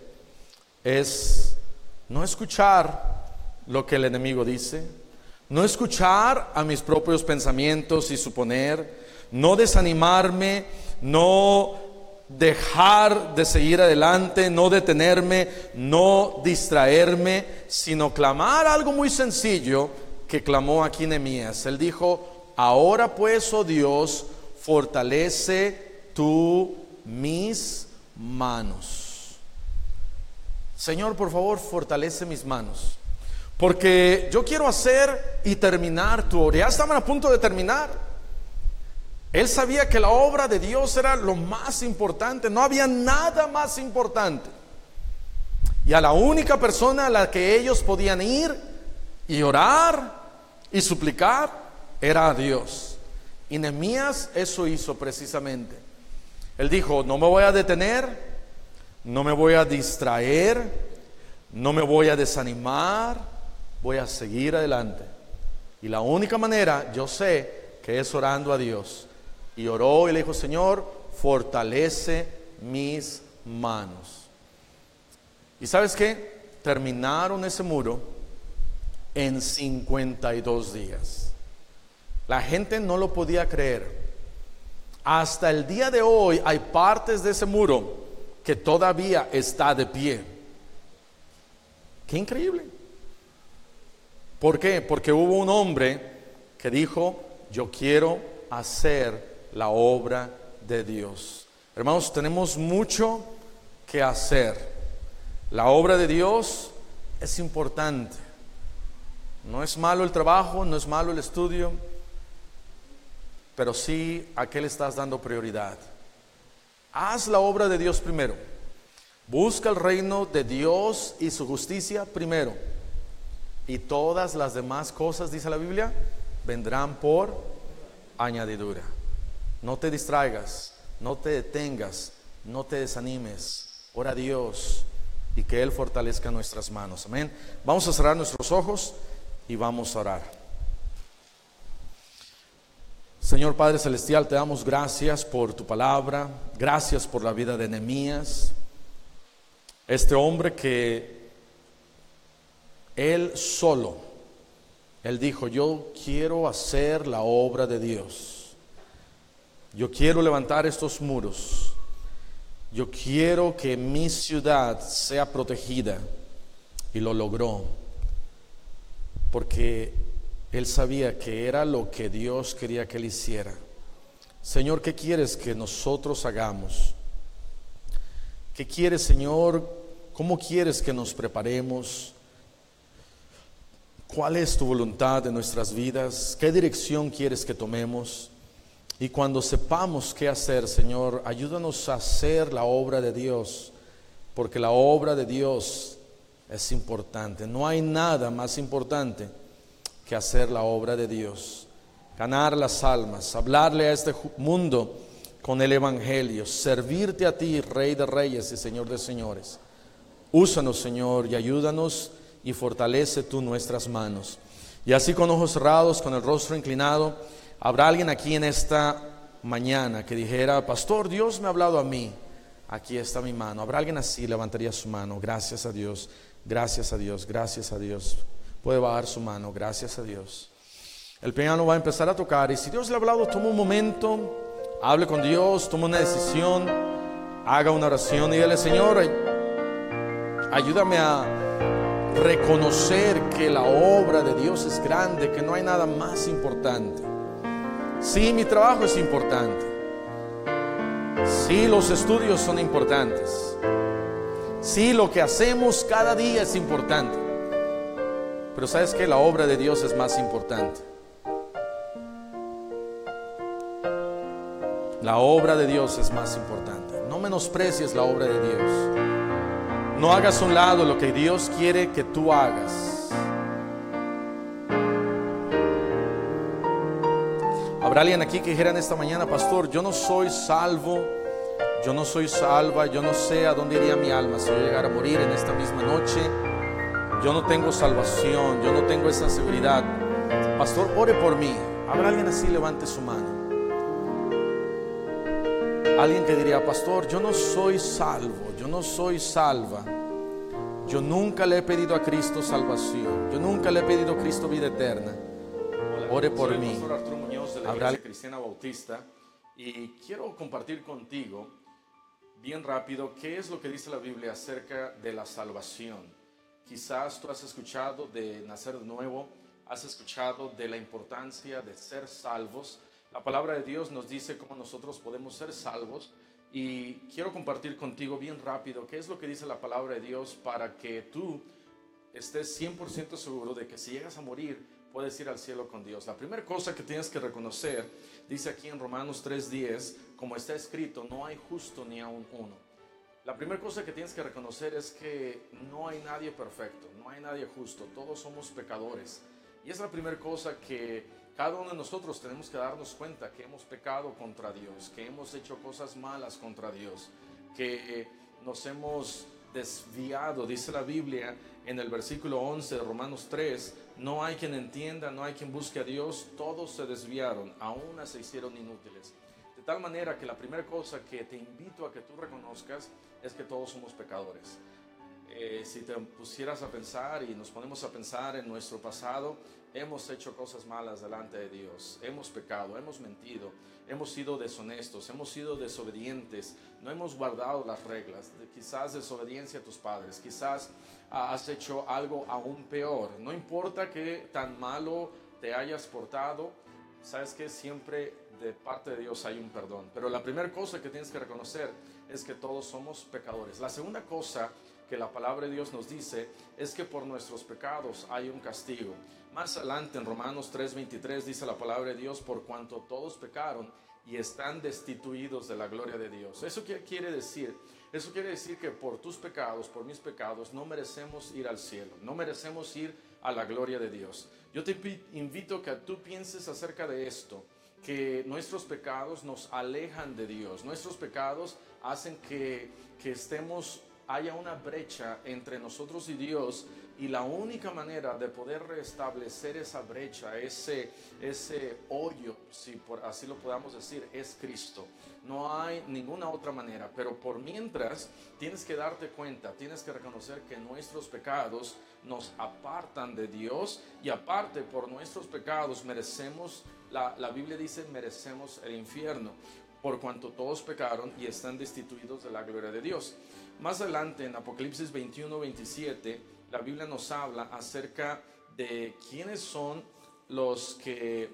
es no escuchar lo que el enemigo dice, no escuchar a mis propios pensamientos y suponer, no desanimarme, no dejar de seguir adelante, no detenerme, no distraerme, sino clamar algo muy sencillo que clamó aquí Nehemías. Él dijo: ahora pues, oh Dios, fortalece tú mis manos. Señor, por favor, fortalece mis manos, porque yo quiero hacer y terminar tu obra. Ya estaban a punto de terminar. Él sabía que la obra de Dios era lo más importante, no había nada más importante. Y a la única persona a la que ellos podían ir y orar y suplicar era a Dios. Y Nehemías eso hizo precisamente. Él dijo: no me voy a detener, no me voy a distraer, no me voy a desanimar, voy a seguir adelante. Y la única manera, yo sé, que es orando a Dios. Y oró y le dijo: Señor, fortalece mis manos. ¿Y sabes qué? Terminaron ese muro en 52 días. La gente no lo podía creer. Hasta el día de hoy hay partes de ese muro que todavía está de pie. ¡Qué increíble! ¿Por qué? Porque hubo un hombre que dijo: yo quiero hacer la obra de Dios. Hermanos, tenemos mucho que hacer. La obra de Dios es importante. No es malo el trabajo, no es malo el estudio, pero sí a qué le estás dando prioridad. Haz la obra de Dios primero. Busca el reino de Dios y su justicia primero, y todas las demás cosas, dice la Biblia, vendrán por añadidura. No te distraigas, no te detengas, no te desanimes. Ora a Dios y que Él fortalezca nuestras manos. Amén. Vamos a cerrar nuestros ojos y vamos a orar. Señor Padre Celestial, te damos gracias por tu palabra. Gracias por la vida de Nehemías, este hombre que él solo, él dijo: yo quiero hacer la obra de Dios. Yo quiero levantar estos muros. Yo quiero que mi ciudad sea protegida. Y lo logró, porque él sabía que era lo que Dios quería que él hiciera. Señor, ¿qué quieres que nosotros hagamos? ¿Qué quieres, Señor? ¿Cómo quieres que nos preparemos? ¿Cuál es tu voluntad en nuestras vidas? ¿Qué dirección quieres que tomemos? Y cuando sepamos qué hacer, Señor, ayúdanos a hacer la obra de Dios, porque la obra de Dios es importante. No hay nada más importante que hacer la obra de Dios. Ganar las almas, hablarle a este mundo con el Evangelio, servirte a ti, Rey de Reyes y Señor de Señores. Úsanos, Señor, y ayúdanos, y fortalece tú nuestras manos. Y así, con ojos cerrados, con el rostro inclinado, habrá alguien aquí en esta mañana que dijera: pastor, Dios me ha hablado a mí, aquí está mi mano. Habrá alguien así, levantaría su mano. Gracias a Dios, gracias a Dios, gracias a Dios. Puede bajar su mano, gracias a Dios. El piano va a empezar a tocar, y si Dios le ha hablado, toma un momento, hable con Dios, toma una decisión, haga una oración y dile: Señor, ayúdame a reconocer que la obra de Dios es grande, que no hay nada más importante. Sí, mi trabajo es importante. Sí, los estudios son importantes. Sí, lo que hacemos cada día es importante. Pero ¿sabes qué? La obra de Dios es más importante. La obra de Dios es más importante. No menosprecies la obra de Dios. No hagas a un lado lo que Dios quiere que tú hagas. Habrá alguien aquí que dijera en esta mañana: pastor, yo no soy salvo, Yo no soy salva, yo no sé a dónde iría mi alma si yo llegara a morir en esta misma noche. Yo no tengo salvación, yo no tengo esa seguridad. Pastor, ore por mí. ¿Habrá alguien así? Levante su mano. Alguien que diría: pastor, yo no soy salvo, yo no soy salva. Yo nunca le he pedido a Cristo salvación. Yo nunca le he pedido a Cristo vida eterna. Ore por mí. Soy el pastor Arturo Muñoz de la Iglesia Cristiana Bautista y quiero compartir contigo bien rápido qué es lo que dice la Biblia acerca de la salvación. Quizás tú has escuchado de nacer de nuevo, has escuchado de la importancia de ser salvos. La palabra de Dios nos dice cómo nosotros podemos ser salvos y quiero compartir contigo bien rápido qué es lo que dice la palabra de Dios para que tú estés 100% seguro de que si llegas a morir puedes ir al cielo con Dios. La primera cosa que tienes que reconocer, dice aquí en Romanos 3:10, como está escrito, no hay justo ni aun uno. La primera cosa que tienes que reconocer es que no hay nadie perfecto, no hay nadie justo, todos somos pecadores. Y es la primera cosa que cada uno de nosotros tenemos que darnos cuenta, que hemos pecado contra Dios, que hemos hecho cosas malas contra Dios, que nos hemos desviado. Dice la Biblia en el versículo 11 de Romanos 3, no hay quien entienda, no hay quien busque a Dios, todos se desviaron, a una se hicieron inútiles. De tal manera que la primera cosa que te invito a que tú reconozcas es que todos somos pecadores. Si te pusieras a pensar y nos ponemos a pensar en nuestro pasado, hemos hecho cosas malas delante de Dios, hemos pecado, hemos mentido, hemos sido deshonestos, hemos sido desobedientes, no hemos guardado las reglas, quizás desobediencia a tus padres, quizás has hecho algo aún peor. No importa que tan malo te hayas portado, sabes que siempre de parte de Dios hay un perdón. Pero la primera cosa que tienes que reconocer es que todos somos pecadores. La segunda cosa que la palabra de Dios nos dice es que por nuestros pecados hay un castigo. Más adelante en Romanos 3:23 dice la palabra de Dios: por cuanto todos pecaron y están destituidos de la gloria de Dios. ¿Eso qué quiere decir? Eso quiere decir que por tus pecados, por mis pecados, no merecemos ir al cielo, no merecemos ir a la gloria de Dios. Yo te invito a que tú pienses acerca de esto, que nuestros pecados nos alejan de Dios, nuestros pecados hacen que haya una brecha entre nosotros y Dios, y la única manera de poder restablecer esa brecha, ese hoyo, si por así lo podamos decir, es Cristo. No hay ninguna otra manera. Pero por mientras tienes que darte cuenta, tienes que reconocer que nuestros pecados nos apartan de Dios, y aparte por nuestros pecados merecemos, la Biblia dice, merecemos el infierno, por cuanto todos pecaron y están destituidos de la gloria de Dios. Más adelante en Apocalipsis 21:27, la Biblia nos habla acerca de quiénes son los que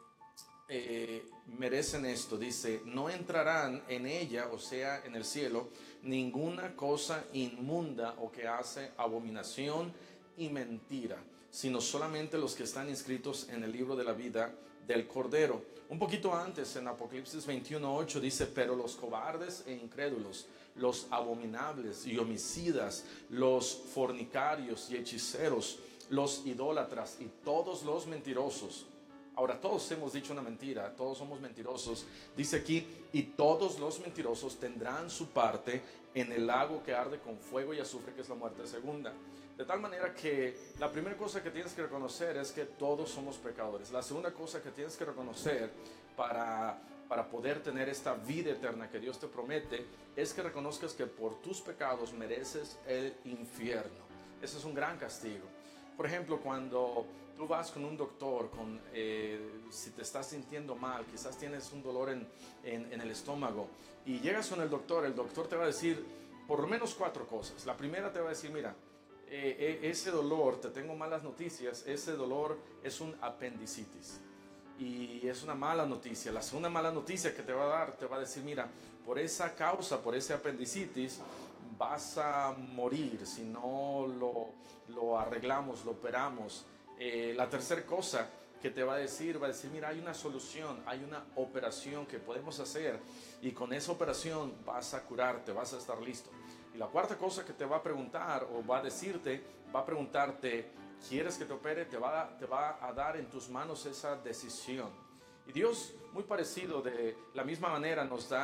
merecen esto. Dice: no entrarán en ella, o sea, en el cielo, ninguna cosa inmunda o que hace abominación y mentira, sino solamente los que están inscritos en el libro de la vida del Cordero. Un poquito antes, en Apocalipsis 21:8 dice: pero los cobardes e incrédulos, los abominables y homicidas, los fornicarios y hechiceros, los idólatras y todos los mentirosos. Ahora, todos hemos dicho una mentira, todos somos mentirosos. Dice aquí: y todos los mentirosos tendrán su parte en el lago que arde con fuego y azufre, que es la muerte segunda. De tal manera que la primera cosa que tienes que reconocer es que todos somos pecadores. La segunda cosa que tienes que reconocer para poder tener esta vida eterna que Dios te promete es que reconozcas que por tus pecados mereces el infierno. Ese es un gran castigo. Por ejemplo, cuando tú vas con un doctor, si te estás sintiendo mal, quizás tienes un dolor en el estómago, y llegas con el doctor te va a decir por lo menos 4 cosas. La primera te va a decir: mira, ese dolor, te tengo malas noticias, ese dolor es un apendicitis y es una mala noticia. La segunda mala noticia que te va a dar, te va a decir: mira, por esa causa, por ese apendicitis vas a morir si no lo arreglamos, lo operamos. La tercera cosa que te va a decir, mira, hay una solución, hay una operación que podemos hacer, y con esa operación vas a curarte, vas a estar listo. Y la cuarta cosa que te va a preguntar, o va a preguntarte: ¿quieres que te opere? Te va a dar en tus manos esa decisión. Y Dios, muy parecido, de la misma manera, nos da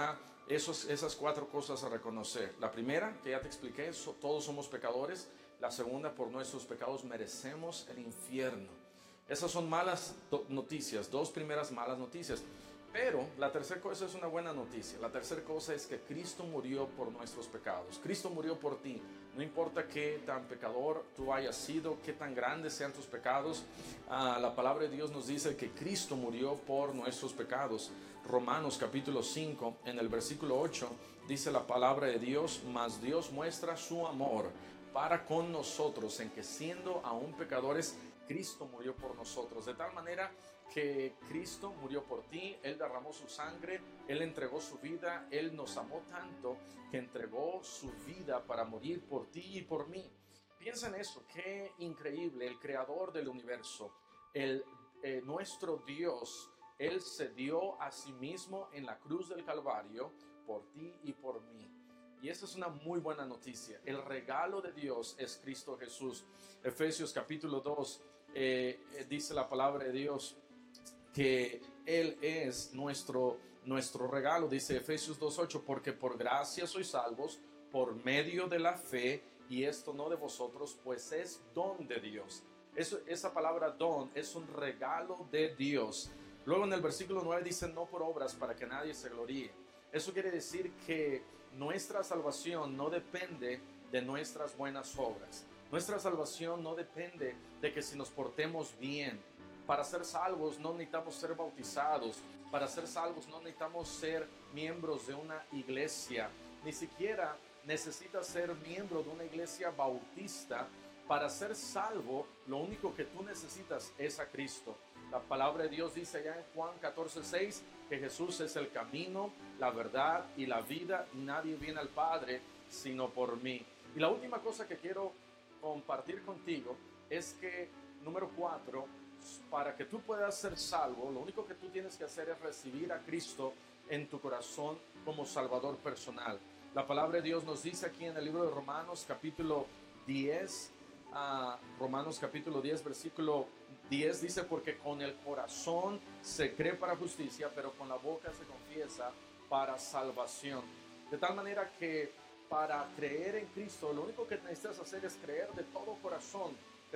esas cuatro cosas a reconocer. La primera, que ya te expliqué, todos somos pecadores. La segunda, por nuestros pecados merecemos el infierno. Esas son malas noticias, dos primeras malas noticias. Pero la tercera cosa es una buena noticia. La tercera cosa es que Cristo murió por nuestros pecados. Cristo murió por ti. No importa qué tan pecador tú hayas sido, qué tan grandes sean tus pecados. La palabra de Dios nos dice que Cristo murió por nuestros pecados. Romanos capítulo 5, en el versículo 8, dice la palabra de Dios: mas Dios muestra su amor para con nosotros, en que siendo aún pecadores, Cristo murió por nosotros, de tal manera que Cristo murió por ti. Él derramó su sangre, Él entregó su vida, Él nos amó tanto que entregó su vida para morir por ti y por mí. Piensa en eso, qué increíble. El creador del universo, nuestro Dios, Él se dio a sí mismo en la cruz del Calvario por ti y por mí. Y esa es una muy buena noticia. El regalo de Dios es Cristo Jesús. Efesios capítulo 2 dice la palabra de Dios que Él es nuestro regalo. Dice Efesios 2:8, porque por gracia sois salvos por medio de la fe, y esto no de vosotros, pues es don de Dios. Esa palabra don es un regalo de Dios. Luego en el versículo 9 dice: no por obras, para que nadie se gloríe. Eso quiere decir que nuestra salvación no depende de nuestras buenas obras. Nuestra salvación no depende de que si nos portemos bien. Para ser salvos no necesitamos ser bautizados. Para ser salvos no necesitamos ser miembros de una iglesia. Ni siquiera necesitas ser miembro de una iglesia bautista. Para ser salvo, lo único que tú necesitas es a Cristo. La palabra de Dios dice allá en Juan 14:6 que Jesús es el camino, la verdad y la vida, y nadie viene al Padre sino por mí. Y la última cosa que quiero compartir contigo es que, número 4, para que tú puedas ser salvo, lo único que tú tienes que hacer es recibir a Cristo en tu corazón como Salvador personal. La palabra de Dios nos dice aquí en el libro de Romanos capítulo 10, Romanos capítulo 10 versículo 10 dice: porque con el corazón se cree para justicia, pero con la boca se confiesa para salvación. De tal manera que para creer en Cristo, lo único que necesitas hacer es creer de todo corazón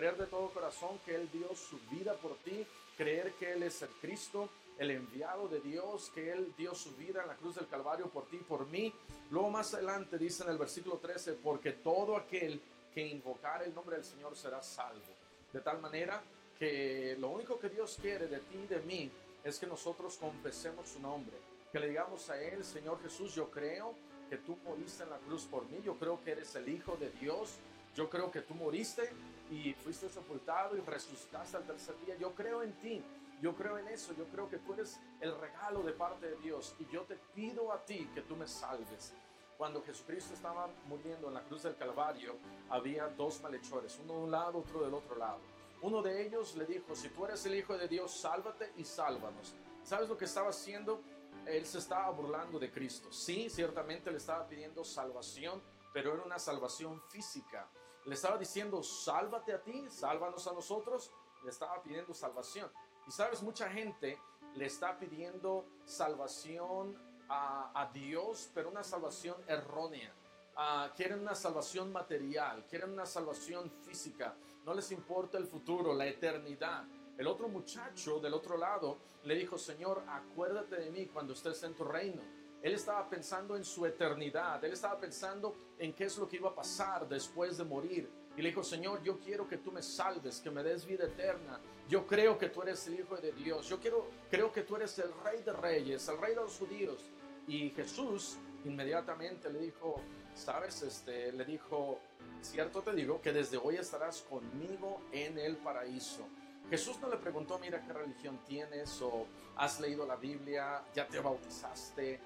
que Él dio su vida por ti, creer que Él es el Cristo, el enviado de Dios, que Él dio su vida en la cruz del Calvario por ti y por mí. Luego más adelante dice en el versículo 13: porque todo aquel que invocar el nombre del Señor será salvo. De tal manera que lo único que Dios quiere de ti y de mí es que nosotros confesemos su nombre, que le digamos a Él: Señor Jesús, yo creo que tú moriste en la cruz por mí, yo creo que eres el Hijo de Dios, yo creo que tú moriste y fuiste sepultado y resucitaste al tercer día, yo creo en ti, yo creo en eso, yo creo que tú eres el regalo de parte de Dios, y yo te pido a ti que tú me salves. Cuando Jesucristo estaba muriendo en la cruz del Calvario, había dos malhechores, uno de un lado, otro del otro lado. Uno de ellos le dijo: si tú eres el Hijo de Dios, sálvate y sálvanos. ¿Sabes lo que estaba haciendo? Él se estaba burlando de Cristo. Sí, ciertamente le estaba pidiendo salvación, pero era una salvación física. Le estaba diciendo: sálvate a ti, sálvanos a nosotros. Le estaba pidiendo salvación. Y sabes, mucha gente le está pidiendo salvación a Dios, pero una salvación errónea. Quieren una salvación material, quieren una salvación física. No les importa el futuro, la eternidad. El otro muchacho del otro lado le dijo: Señor, acuérdate de mí cuando estés en tu reino. Él estaba pensando en su eternidad, él estaba pensando en qué es lo que iba a pasar después de morir. Y le dijo: Señor, yo quiero que tú me salves, que me des vida eterna. Yo creo que tú eres el Hijo de Dios. Yo creo que tú eres el Rey de Reyes, el Rey de los judíos. Y Jesús inmediatamente le dijo: sabes, le dijo: cierto te digo que desde hoy estarás conmigo en el paraíso. Jesús no le preguntó: mira, ¿qué religión tienes? O ¿has leído la Biblia? ¿Ya te bautizaste?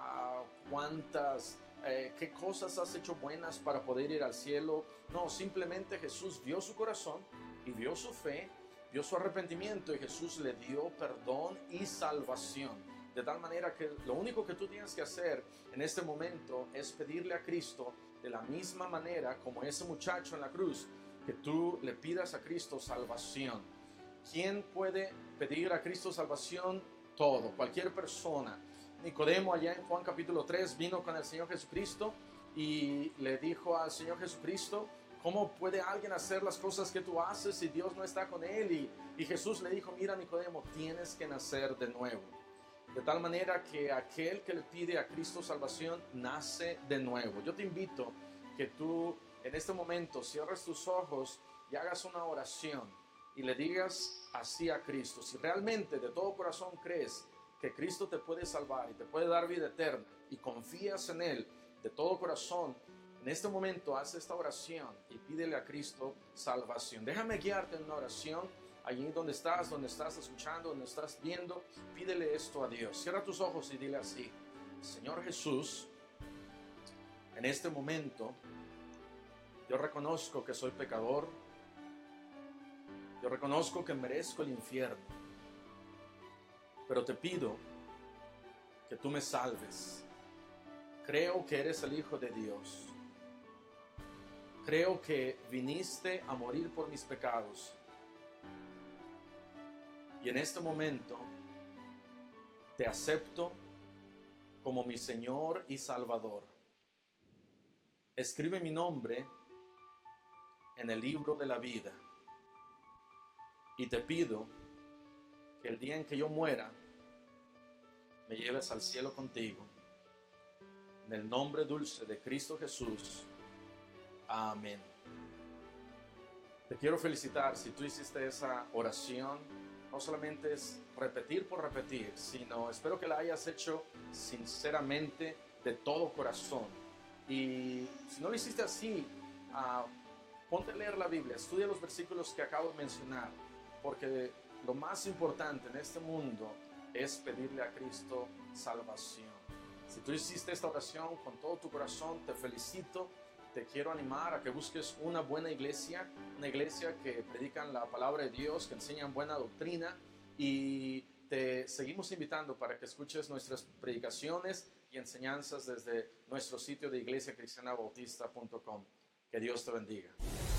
¿Qué cosas has hecho buenas para poder ir al cielo? No, simplemente Jesús vio su corazón y vio su fe, vio su arrepentimiento, y Jesús le dio perdón y salvación. De tal manera que lo único que tú tienes que hacer en este momento es pedirle a Cristo, de la misma manera como ese muchacho en la cruz, que tú le pidas a Cristo salvación. ¿Quién puede pedir a Cristo salvación? Cualquier persona. Nicodemo allá en Juan capítulo 3 vino con el Señor Jesucristo y le dijo al Señor Jesucristo: ¿cómo puede alguien hacer las cosas que tú haces si Dios no está con él? Y Jesús le dijo: mira, Nicodemo, tienes que nacer de nuevo. De tal manera que aquel que le pide a Cristo salvación nace de nuevo. Yo te invito que tú en este momento cierres tus ojos y hagas una oración y le digas así a Cristo. Si realmente de todo corazón crees que Cristo te puede salvar y te puede dar vida eterna y confías en Él de todo corazón, en este momento haz esta oración y pídele a Cristo salvación. Déjame guiarte en una oración. Allí donde estás escuchando, donde estás viendo, pídele esto a Dios. Cierra tus ojos y dile así: Señor Jesús, en este momento yo reconozco que soy pecador. Yo reconozco que merezco el infierno. Pero te pido que tú me salves. Creo que eres el Hijo de Dios. Creo que viniste a morir por mis pecados. Y en este momento te acepto como mi Señor y Salvador. Escribe mi nombre en el libro de la vida. Y te pido que el día en que yo muera, me lleves al cielo contigo. En el nombre dulce de Cristo Jesús. Amén. Te quiero felicitar si tú hiciste esa oración. No solamente es repetir por repetir, sino espero que la hayas hecho sinceramente, de todo corazón. Y si no lo hiciste así, ponte a leer la Biblia, estudia los versículos que acabo de mencionar, porque lo más importante en este mundo es pedirle a Cristo salvación. Si tú hiciste esta oración con todo tu corazón, te felicito. Te quiero animar a que busques una buena iglesia, una iglesia que predican la palabra de Dios, que enseñan buena doctrina, y te seguimos invitando para que escuches nuestras predicaciones y enseñanzas desde nuestro sitio de iglesiacristianabautista.com. Que Dios te bendiga.